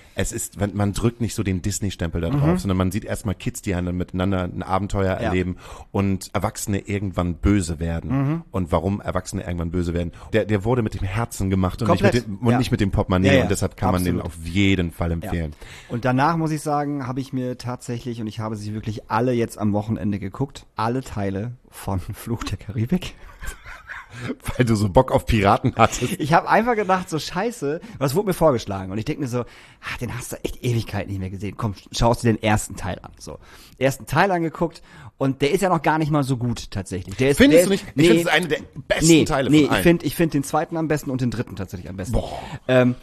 es ist, man, man drückt nicht so den Disney-Stempel da drauf, mhm. sondern man sieht erstmal Kids, die dann miteinander ein Abenteuer ja. erleben und Erwachsene irgendwann böse werden. Mhm. Und warum Erwachsene irgendwann böse werden. Der, der wurde mit dem Herzen gemacht und, nicht mit, dem, und ja. nicht mit dem Portemonnaie ja, ja. und deshalb kann Absolut. man den auf jeden Fall empfehlen. Ja. Und danach muss ich sagen, habe ich mir tatsächlich, und ich habe sie wirklich alle jetzt am Wochenende geguckt, alle Teile von Fluch der Karibik. Weil du so Bock auf Piraten hattest. Ich habe einfach gedacht, so scheiße, was wurde mir vorgeschlagen? Und ich denke mir so, ach, den hast du echt Ewigkeit nicht mehr gesehen. Komm, schaust dir den ersten Teil an. So, ersten Teil angeguckt und der ist ja noch gar nicht mal so gut tatsächlich. Der ist, Findest der du nicht? Ist, nee, ich finde, es ist einer der besten nee, Teile nee, von allen. ich finde ich finde den zweiten am besten und den dritten tatsächlich am besten. Boah. Ähm,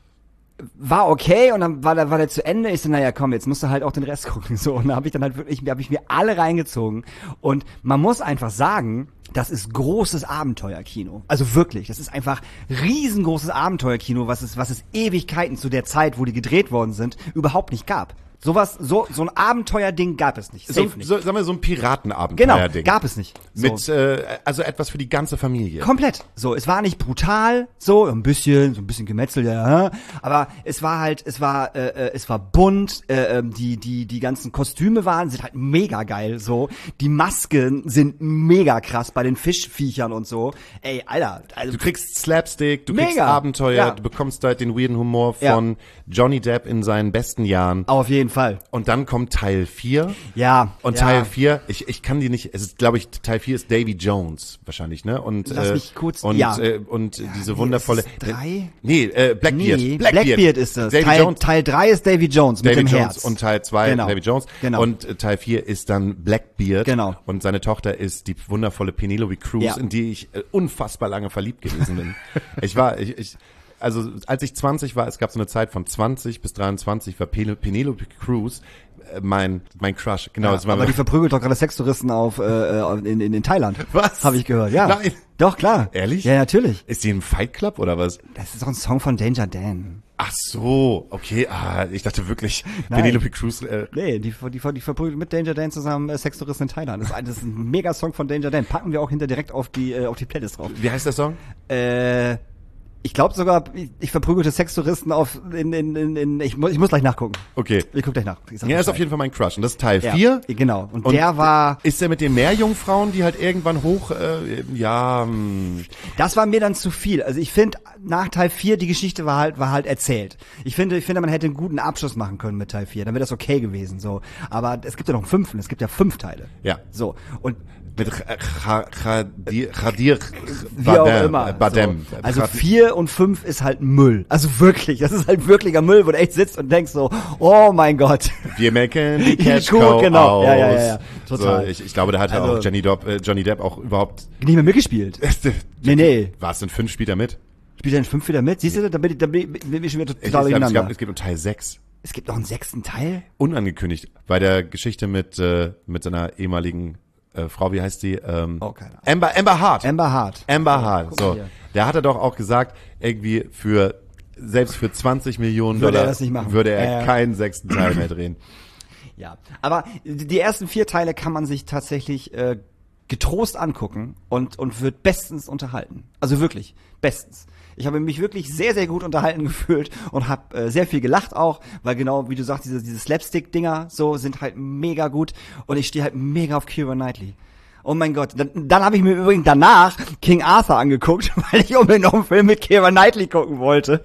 war okay und dann war der, war der zu Ende. Ich so, naja, komm, jetzt musst du halt auch den Rest gucken. So, und da habe ich dann halt wirklich, habe ich mir alle reingezogen. Und man muss einfach sagen, das ist großes Abenteuerkino. Also wirklich, das ist einfach riesengroßes Abenteuerkino, was es, was es Ewigkeiten zu der Zeit, wo die gedreht worden sind, überhaupt nicht gab. Sowas, so, so ein Abenteuerding gab es nicht. Safe so, nicht. So, sagen wir so ein Piratenabenteuerding. Genau, gab es nicht. So. Mit, äh, also etwas für die ganze Familie. Komplett. So, es war nicht brutal, so, ein bisschen, so ein bisschen Gemetzel, ja, aber es war halt, es war, äh, es war bunt, äh, die, die, die ganzen Kostüme waren, sind halt mega geil, so. Die Masken sind mega krass bei den Fischviechern und so. Ey, Alter. Also, du kriegst Slapstick, du mega. kriegst Abenteuer, ja. du bekommst halt den weirden Humor von ja. Johnny Depp in seinen besten Jahren. Auf jeden Fall. Und dann kommt Teil vier. Ja. Und ja. Teil vier, ich ich kann die nicht, es ist, glaube ich, Teil vier ist Davy Jones wahrscheinlich, ne? Und Lass äh, mich kurz, und ja. äh, und ja, diese nee, wundervolle ist es drei? Nee, äh, Blackbeard. Nee, Blackbeard. Blackbeard ist das. Davy Teil, Jones. Teil drei ist Davy Jones mit Davy dem Jones Herz. und Teil zwei genau. Davy Jones. Genau. Und äh, Teil vier ist dann Blackbeard. Genau. Und seine Tochter ist die wundervolle Penelope Cruz, ja. in die ich äh, unfassbar lange verliebt gewesen bin. ich war, ich, ich Also als ich zwanzig war, es gab so eine Zeit von zwanzig bis dreiundzwanzig, war Penelope Cruz äh, mein mein Crush. Genau. Ja, das war aber die verprügelt doch gerade Sextouristen auf äh, in, in in Thailand. Was? Habe ich gehört. Ja. Nein. Doch klar. Ehrlich? Ja, natürlich. Ist die im Fight Club oder was? Das ist doch ein Song von Danger Dan. Ach so, okay. Ah, ich dachte wirklich Nein. Penelope Cruz. Äh, Nee, die die die verprügelt mit Danger Dan zusammen äh, Sextouristen in Thailand. Das ist, ein, das ist ein mega Song von Danger Dan. Packen wir auch hinter direkt auf die äh, auf die Playlist drauf. wie heißt der Song? Äh Ich glaube sogar, ich, ich verprügelte Sextouristen auf in in in, in ich muss ich muss gleich nachgucken. Okay. Ich guck gleich nach. Ja, ist auf jeden Fall mein Crush. Und das ist Teil ja, vier. Genau. Und, und der war... Ist der mit den Meerjungfrauen, die halt irgendwann hoch... Äh, ja... Mh. Das war mir dann zu viel. Also ich finde, nach Teil vier, die Geschichte war halt war halt erzählt. Ich finde, ich finde, man hätte einen guten Abschluss machen können mit Teil vier. Dann wäre das okay gewesen. So. Aber es gibt ja noch einen fünften. Es gibt ja fünf Teile. Ja. So. Und mit Khadir wie auch immer. Badem. So. Also vier und fünf ist halt Müll. Also wirklich, das ist halt wirklicher Müll, wo du echt sitzt und denkst so, oh mein Gott. Wir machen die Cash cool, Cow genau. aus. Ja, ja, ja, ja. Total. So, ich, ich glaube, da hat ja also, auch Johnny Depp, äh, Johnny Depp auch überhaupt... Nicht mehr mitgespielt. Nee, nee. War es denn fünf, spielt er mit? Spielt er in fünf wieder mit? Siehst du, da bin ich, da bin ich, bin ich schon wieder total ich, ich durcheinander. glaub, es geht um Teil sechs. Es gibt noch einen sechsten Teil? Unangekündigt. Bei der Geschichte mit, äh, mit seiner ehemaligen äh, Frau, wie heißt die? Ähm, oh, keine Ahnung. Amber, Amber Hart. Amber Hart. Amber Hart. So, so. Der hatte doch auch gesagt, irgendwie für, selbst für zwanzig Millionen würde Dollar er das nicht machen. würde er äh. keinen sechsten Teil mehr drehen. Ja, aber die ersten vier Teile kann man sich tatsächlich äh, getrost angucken und und wird bestens unterhalten. Also wirklich, bestens. Ich habe mich wirklich sehr, sehr gut unterhalten gefühlt und habe äh, sehr viel gelacht auch, weil genau, wie du sagst, diese, diese Slapstick-Dinger so sind halt mega gut und ich stehe halt mega auf Keira Knightley. Oh mein Gott, dann, dann habe ich mir übrigens danach King Arthur angeguckt, weil ich unbedingt noch einen Film mit Keira Knightley gucken wollte.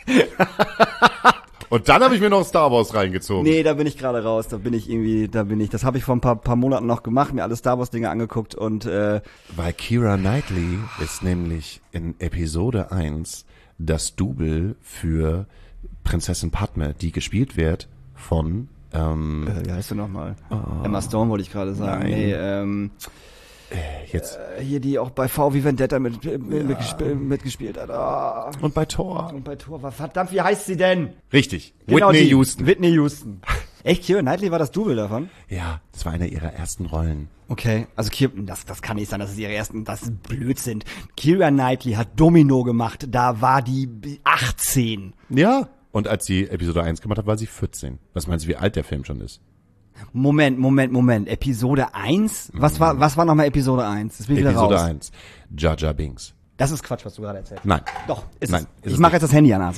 Und dann habe ich mir noch Star Wars reingezogen. Nee, da bin ich gerade raus, da bin ich irgendwie, da bin ich, das habe ich vor ein paar, paar Monaten noch gemacht, mir alle Star Wars Dinge angeguckt und äh, Weil Keira Knightley ist nämlich in Episode eins das Double für Prinzessin Padme, die gespielt wird von ähm, äh, wie heißt du nochmal? Oh. Emma Stone wollte ich gerade sagen. Nein. Nee, ähm jetzt äh, hier die auch bei V wie Vendetta mit, mit, ja. mitgesp- mitgespielt hat. Oh. Und bei Thor. Und bei Thor war verdammt, wie heißt sie denn? Richtig. Genau Whitney die. Houston. Whitney Houston. Echt, Keira Knightley war das Double davon? Ja, das war eine ihrer ersten Rollen. Okay, also Keira, das, das kann nicht sein, das ist ihre ersten, das ist Blödsinn. Keira Knightley hat Domino gemacht, da war die achtzehn. Ja. Und als sie Episode eins gemacht hat, war sie vierzehn. Was meinst du, wie alt der Film schon ist? Moment, Moment, Moment. Episode eins? Was war, was war nochmal Episode eins? Das bin ich wieder Episode raus. eins. Jar Jar Binks. Das ist Quatsch, was du gerade erzählt hast. Nein. Doch, ist Nein, es. ist Ich es mache nicht. jetzt das Handy an, also.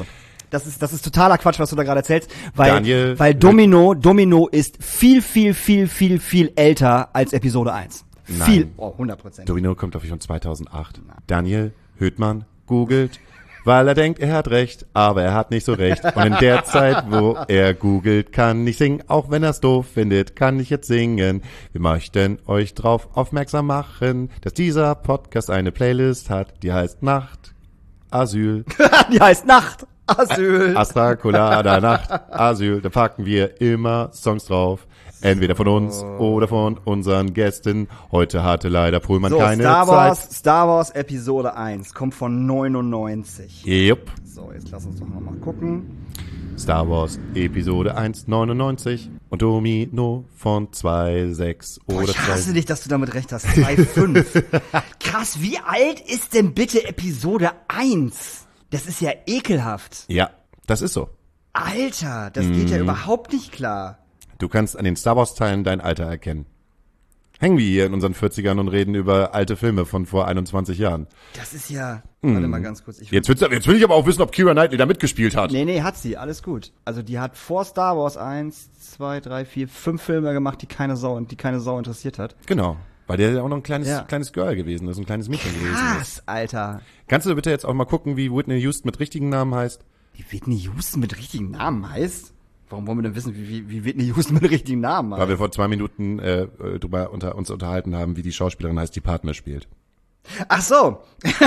Das ist, das ist totaler Quatsch, was du da gerade erzählst, weil, Daniel, weil Domino, Domino ist viel, viel, viel, viel, viel älter als Episode eins. Nein. Viel. Oh, hundert Prozent. Domino kommt, glaube ich, von zweitausendacht. Daniel Höhtmann googelt, weil er denkt, er hat recht, aber er hat nicht so recht. Und in der Zeit, wo er googelt, kann ich singen, auch wenn er es doof findet, kann ich jetzt singen. Wir möchten euch drauf aufmerksam machen, dass dieser Podcast eine Playlist hat, die heißt Nacht, Asyl. Die heißt Nacht, Asyl. Astra Colada Nacht, Asyl. Da packen wir immer Songs drauf. Entweder von uns oder von unseren Gästen. Heute hatte leider Pohlmann So, keine Star Wars, Zeit. Star Wars Episode eins kommt von neunundneunzig. Jupp. So, jetzt lass uns doch noch mal gucken. Star Wars Episode eins neunundneunzig und Domino von zwei sechs Boah, oder ich hasse zwei. dich, dass du damit recht hast. zwei fünf. Krass, wie alt ist denn bitte Episode eins? Das ist ja ekelhaft. Ja, das ist so. Alter, das geht Mhm. ja überhaupt nicht klar. Du kannst an den Star Wars Teilen dein Alter erkennen. Hängen wir hier in unseren vierzigern und reden über alte Filme von vor einundzwanzig Jahren. Das ist ja... Warte mal ganz kurz. Ich Jetzt, willst, du- jetzt will ich aber auch wissen, ob Keira Knightley da mitgespielt hat. Nee, nee, hat sie, alles gut. Also die hat vor Star Wars eins, zwei, drei, vier, fünf Filme gemacht, die keine Sau, die keine Sau interessiert hat. Genau. Weil der ja auch noch ein kleines, Ja. kleines Girl gewesen ist, ein kleines Mädchen gewesen ist. Krass, Alter. Kannst du bitte jetzt auch mal gucken, wie Whitney Houston mit richtigen Namen heißt? Wie Whitney Houston mit richtigen Namen heißt? Warum wollen wir denn wissen, wie, wie, wie Whitney Houston mit richtigen Namen heißt? Weil wir vor zwei Minuten äh, äh, drüber unter, uns unterhalten haben, wie die Schauspielerin heißt, die Padme spielt. Ach so.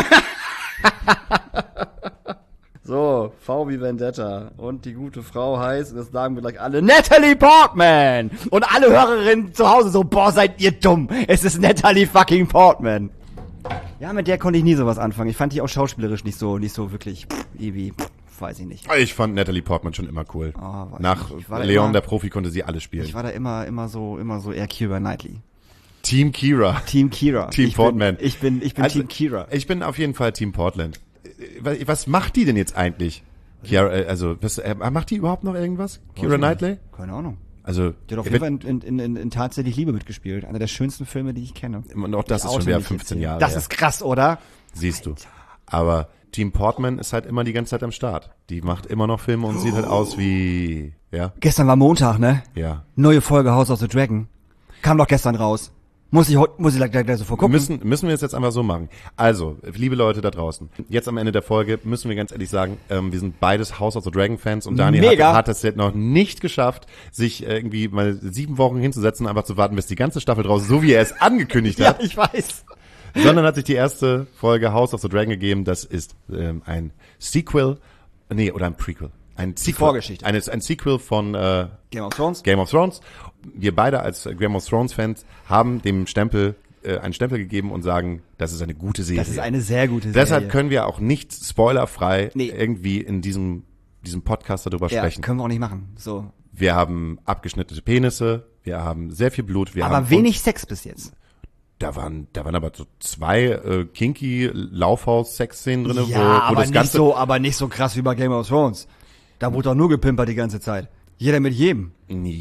So, V wie Vendetta. Und die gute Frau heißt, das sagen wir gleich alle, Natalie Portman. Und alle Hörerinnen zu Hause so, boah, seid ihr dumm. Es ist Natalie fucking Portman. Ja, mit der konnte ich nie sowas anfangen. Ich fand die auch schauspielerisch nicht so, nicht so wirklich, pff, irgendwie, pff, weiß ich nicht. Ich fand Natalie Portman schon immer cool. Oh, weiß Nach nicht. Ich war da Leon, immer- der Profi, konnte sie alle spielen. Ich war da immer, immer so, immer so eher Keira Knightley. Team Kira. Team Kira. Team ich Portman. Bin, ich bin, ich bin Also, Team Kira. Ich bin auf jeden Fall Team Portland. Was- Was macht die denn jetzt eigentlich? Chiara, äh, also, was, äh, macht die überhaupt noch irgendwas? Keira Knightley? Keine Ahnung. Also, Die hat auf er jeden wird- Fall in, in, in, in Tatsächlich Liebe mitgespielt. Einer der schönsten Filme, die ich kenne. und auch das Ich ist schon oute wieder mich fünfzehn jetzt hier. Jahre Das her. ist krass, oder? Siehst du. Aber Team Portman ist halt immer die ganze Zeit am Start. Die macht immer noch Filme und sieht halt aus wie, ja, Gestern war Montag, ne? ja. Neue Folge House of the Dragon. Kam doch gestern raus. Muss ich heute, muss ich gleich, gleich, gleich sofort gucken. Müssen, müssen wir es jetzt einfach so machen. Also, liebe Leute da draußen, jetzt am Ende der Folge müssen wir ganz ehrlich sagen, ähm, wir sind beides House of the Dragon Fans und Daniel Mega. hat, hat es jetzt noch nicht geschafft, sich äh, irgendwie mal sieben Wochen hinzusetzen, einfach zu warten, bis die ganze Staffel draußen, so wie er es angekündigt Ja, hat, ich weiß. sondern hat sich die erste Folge House of the Dragon gegeben. Das ist ähm, ein Sequel, nee, oder ein Prequel. Ein Sequel. Vorgeschichte. Ein, ein Sequel von äh, Game of Thrones. Game of Thrones. Wir beide als äh, Game of Thrones Fans haben dem Stempel äh, einen Stempel gegeben und sagen, das ist eine gute Serie. Das ist eine sehr gute Serie. Deshalb können wir auch nicht spoilerfrei Nee. irgendwie in diesem diesem Podcast darüber ja, sprechen. können wir auch nicht machen. So. Wir haben abgeschnittene Penisse, wir haben sehr viel Blut, wir haben Aber wenig Sex bis jetzt. Da waren, da waren aber so zwei äh, kinky Laufhaus-Sex-Szenen drinne, Ja, wo, wo aber das nicht Ganze. so, aber nicht so krass wie bei Game of Thrones. Da wurde doch nur gepimpert die ganze Zeit. Jeder mit jedem.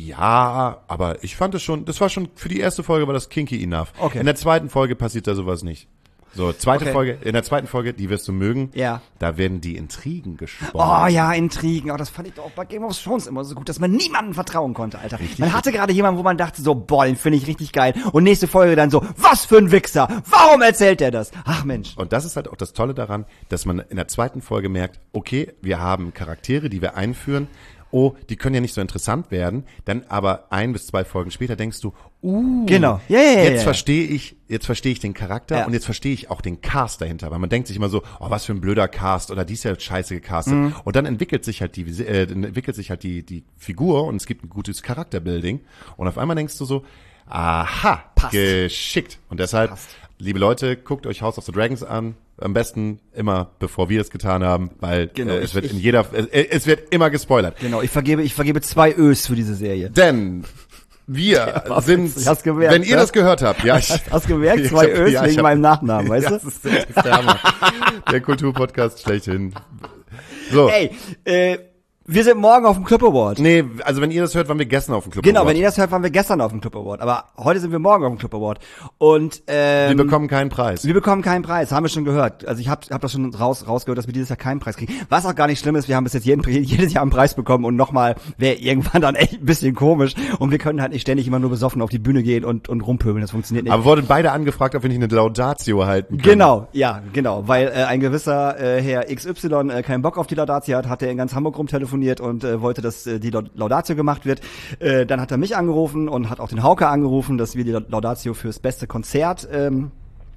Ja, aber ich fand es schon, das war schon, für die erste Folge war das kinky enough. Okay. In der zweiten Folge passiert da sowas nicht. So, zweite Okay. Folge, in der zweiten Folge, die wirst du mögen. Ja. Da werden die Intrigen gesponnen. Oh ja, Intrigen. Oh, das fand ich doch auch bei Game of Thrones immer so gut, dass man niemandem vertrauen konnte, Alter. Man hatte gerade jemanden, wo man dachte so, boah, den finde ich richtig geil. Und nächste Folge dann so, was für ein Wichser. Warum erzählt der das? Ach Mensch. Und das ist halt auch das Tolle daran, dass man in der zweiten Folge merkt, okay, wir haben Charaktere, die wir einführen. Oh, die können ja nicht so interessant werden. Dann aber ein bis zwei Folgen später denkst du, uh, Genau. Ja, ja, ja, jetzt ja. verstehe ich, jetzt verstehe ich den Charakter Ja. und jetzt verstehe ich auch den Cast dahinter. Weil man denkt sich immer so, oh, was für ein blöder Cast oder die ist ja scheiße gecastet. Mhm. Und dann entwickelt sich halt die, äh, dann entwickelt sich halt die, die Figur und es gibt ein gutes Charakterbuilding. Und auf einmal denkst du so, aha, Passt. geschickt. Und deshalb, Passt. liebe Leute, guckt euch House of the Dragons an. Am besten immer, bevor wir es getan haben, weil Genau, äh, es ich- wird ich- in jeder, äh, es wird immer gespoilert. Genau, ich vergebe, ich vergebe zwei Ös für diese Serie. Denn wir was sind, jetzt? Ich hab's gemerkt, wenn ihr ne? das gehört habt, ja, ich, Hast du gemerkt? ich Zwei hab- Ös ja, ich wegen hab- meinem Nachnamen, weißt ja, du? das ist, das ist der Hammer. Der Kulturpodcast schlechthin. So, Ey, äh, Wir sind morgen auf dem Club Award. Nee, also wenn ihr das hört, waren wir gestern auf dem Club Genau, Award. wenn ihr das hört, waren wir gestern auf dem Club Award. Aber heute sind wir morgen auf dem Club Award. Und ähm, Wir bekommen keinen Preis. Wir bekommen keinen Preis, haben wir schon gehört. Also ich habe hab das schon raus, rausgehört, dass wir dieses Jahr keinen Preis kriegen. Was auch gar nicht schlimm ist, wir haben bis jetzt jeden, jedes Jahr einen Preis bekommen und nochmal wäre irgendwann dann echt ein bisschen komisch. Und wir können halt nicht ständig immer nur besoffen auf die Bühne gehen und, und rumpöbeln, das funktioniert nicht. Aber wurden beide angefragt, ob wir nicht eine Laudatio halten können. Genau, ja, genau, weil äh, ein gewisser äh, Herr X Y äh, keinen Bock auf die Laudatio hat, hat er in ganz Hamburg rumtelefoniert und äh, wollte, dass äh, die Laudatio gemacht wird. Äh, dann hat er mich angerufen und hat auch den Hauke angerufen, dass wir die Laudatio fürs beste Konzert ähm,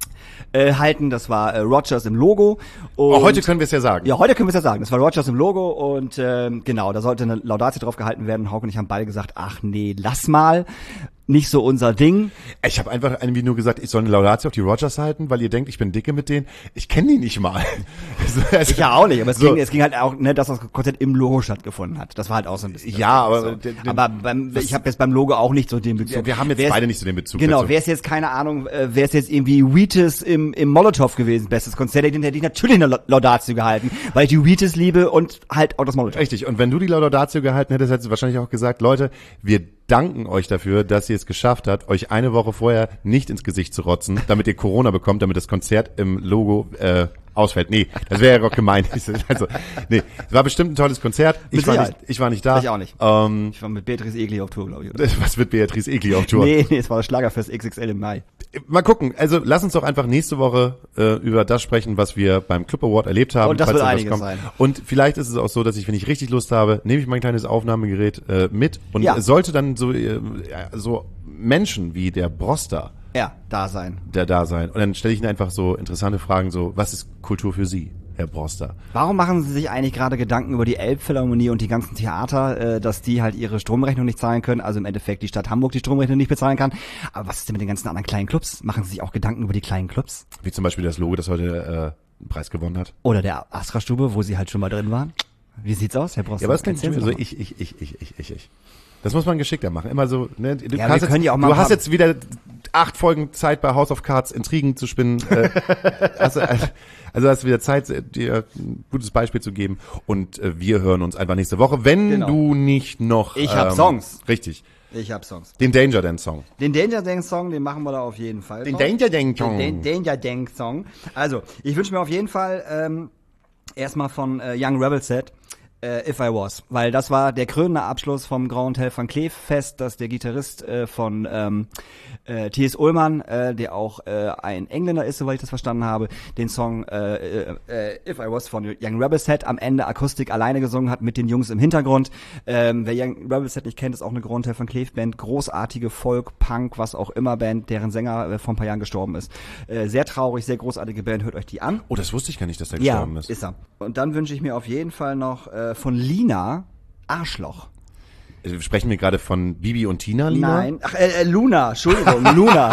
äh, halten. Das war äh, Rogers im Logo. Und Oh, heute können wir es ja sagen. Ja, heute können wir es ja sagen. Das war Rogers im Logo und ähm, genau, da sollte eine Laudatio drauf gehalten werden. Hauke und ich haben beide gesagt, ach nee, lass mal. Nicht so unser Ding. Ich habe einfach irgendwie nur gesagt, ich soll eine Laudatio auf die Rogers halten, weil ihr denkt, ich bin dicke mit denen. Ich kenne die nicht mal. Also, Ich ja auch nicht, aber es, so. ging, es ging halt auch, ne, dass das Konzert im Logo stattgefunden hat. Das war halt auch so ein bisschen. Ja, aber so. den- den- aber beim, ich habe jetzt beim Logo auch nicht so den Bezug. Ja, wir haben jetzt Wer ist- beide nicht so den Bezug Genau, dazu. wäre es jetzt keine Ahnung, äh, wäre es jetzt irgendwie Wheatus im im Molotow gewesen, bestes Konzert, den hätte ich natürlich eine La- Laudatio gehalten, weil ich die Wheatus liebe und halt auch das Molotow. Richtig, und wenn du die Laudatio gehalten hättest, hättest du wahrscheinlich auch gesagt, Leute, wir danken euch dafür, dass ihr es geschafft habt, euch eine Woche vorher nicht ins Gesicht zu rotzen, damit ihr Corona bekommt, damit das Konzert im Logo äh, ausfällt. Nee, das wäre ja auch gemein. Also, nee, es war bestimmt ein tolles Konzert. Ich Mit war Sicherheit. nicht, ich war nicht da. Ich auch nicht. Ähm, Ich war mit Beatrice Egli auf Tour, glaube ich. Oder? was wird Beatrice Egli auf Tour? Nee, nee, es war das Schlagerfest X X L im Mai. Mal gucken. Also lass uns doch einfach nächste Woche äh, über das sprechen, was wir beim Club Award erlebt haben. Und das falls wird da was einiges kommt. sein. Und vielleicht ist es auch so, dass ich, wenn ich richtig Lust habe, nehme ich mein kleines Aufnahmegerät äh, mit und Ja. sollte dann so äh, so Menschen wie der Broster Ja, da sein. der da sein. Und dann stelle ich Ihnen einfach so interessante Fragen, so, was ist Kultur für Sie, Herr Broster? Warum machen Sie sich eigentlich gerade Gedanken über die Elbphilharmonie und die ganzen Theater, äh, dass die halt ihre Stromrechnung nicht zahlen können, also im Endeffekt die Stadt Hamburg die Stromrechnung nicht bezahlen kann? Aber was ist denn mit den ganzen anderen kleinen Clubs? Machen Sie sich auch Gedanken über die kleinen Clubs? Wie zum Beispiel das Logo, das heute äh, einen Preis gewonnen hat. Oder der Astra-Stube, wo Sie halt schon mal drin waren? Wie sieht's aus, Herr Broster? Ja, aber das klingt Erzählen schon Sie so, doch mal. ich, ich, ich, ich, ich, ich, ich. Das muss man geschickter machen. Immer so, ne? Du, Ja, hast wir können jetzt, ja auch mal du ein hast paar- jetzt wieder acht Folgen Zeit bei House of Cards Intrigen zu spinnen. Äh, also, also hast du wieder Zeit, dir ein gutes Beispiel zu geben. Und äh, wir hören uns einfach nächste Woche, wenn Genau. du nicht noch... Ich hab Songs. Richtig. Ich hab Songs. Den Danger Dance Song. Den Danger Dance Song, den machen wir da auf jeden Fall. Den drauf. Danger Dance Song. Den, den Danger Dance Song. Also, ich wünsche mir auf jeden Fall ähm, erstmal von äh, Young Rebel Set äh, If I Was, weil das war der krönende Abschluss vom Grand Hotel van Cleef Fest, dass der Gitarrist äh, von ähm, äh, T S. Ullmann, äh, der auch äh, ein Engländer ist, soweit ich das verstanden habe, den Song äh, äh, äh, If I Was von Young Rebel Set am Ende Akustik alleine gesungen hat mit den Jungs im Hintergrund. Ähm, wer Young Rebel Set nicht kennt, ist auch eine Grand Hotel van Cleef Band, großartige Folk, Punk, was auch immer Band, deren Sänger äh, vor ein paar Jahren gestorben ist. Äh, sehr traurig, sehr großartige Band, hört euch die an. Oh, das wusste ich gar nicht, dass der Ja, gestorben ist. ist er. Und dann wünsche ich mir auf jeden Fall noch äh, von Lina Arschloch. Äh, Sprechen wir gerade von Bibi und Tina, Lina? Nein, ach, äh, äh, Luna, Entschuldigung, Luna.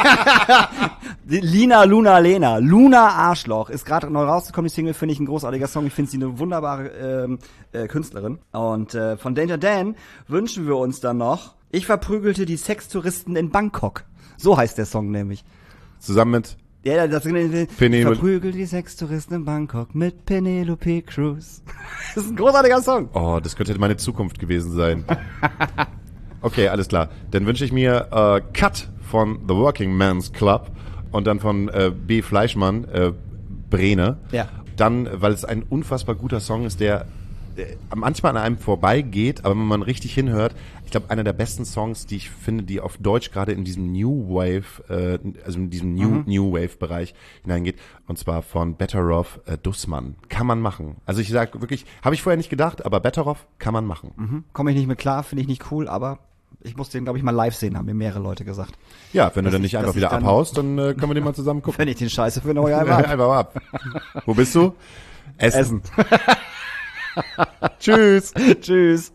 Die Lina, Luna, Lena. Luna Arschloch ist gerade neu rausgekommen, die Single, finde ich ein großartiger Song. Ich finde sie eine wunderbare ähm, äh, Künstlerin. Und äh, von Danger Dan wünschen wir uns dann noch Ich verprügelte die Sextouristen in Bangkok. So heißt der Song nämlich. Zusammen mit... Ja, das Penel- verprügelt die Sextouristen in Bangkok mit Penelope Cruz. Das ist ein großartiger Song. Oh, das könnte meine Zukunft gewesen sein. Okay, alles klar. Dann wünsche ich mir äh, Cut von The Working Men's Club und dann von äh, B. Fleischmann, äh, Brene. Ja. Dann, weil es ein unfassbar guter Song ist, der äh, manchmal an einem vorbeigeht, aber wenn man richtig hinhört, ich glaube, einer der besten Songs, die ich finde, die auf Deutsch gerade in diesem New Wave, äh, also in diesem New, Mhm. New Wave Bereich hineingeht, und zwar von Better Off äh, Dussmann. Kann man machen. Also ich sag wirklich, habe ich vorher nicht gedacht, aber Better Off kann man machen. Mhm. Komme ich nicht mit klar, finde ich nicht cool, aber ich muss den, glaube ich, mal live sehen, haben mir mehrere Leute gesagt. Ja, wenn du Dass dann ich- nicht einfach dass ich wieder dann- abhaust, dann äh, können wir den mal zusammen gucken. Wenn ich den Scheiße für neue Album Einfach mal ab. Wo bist du? Essen. Essen. Tschüss. Tschüss.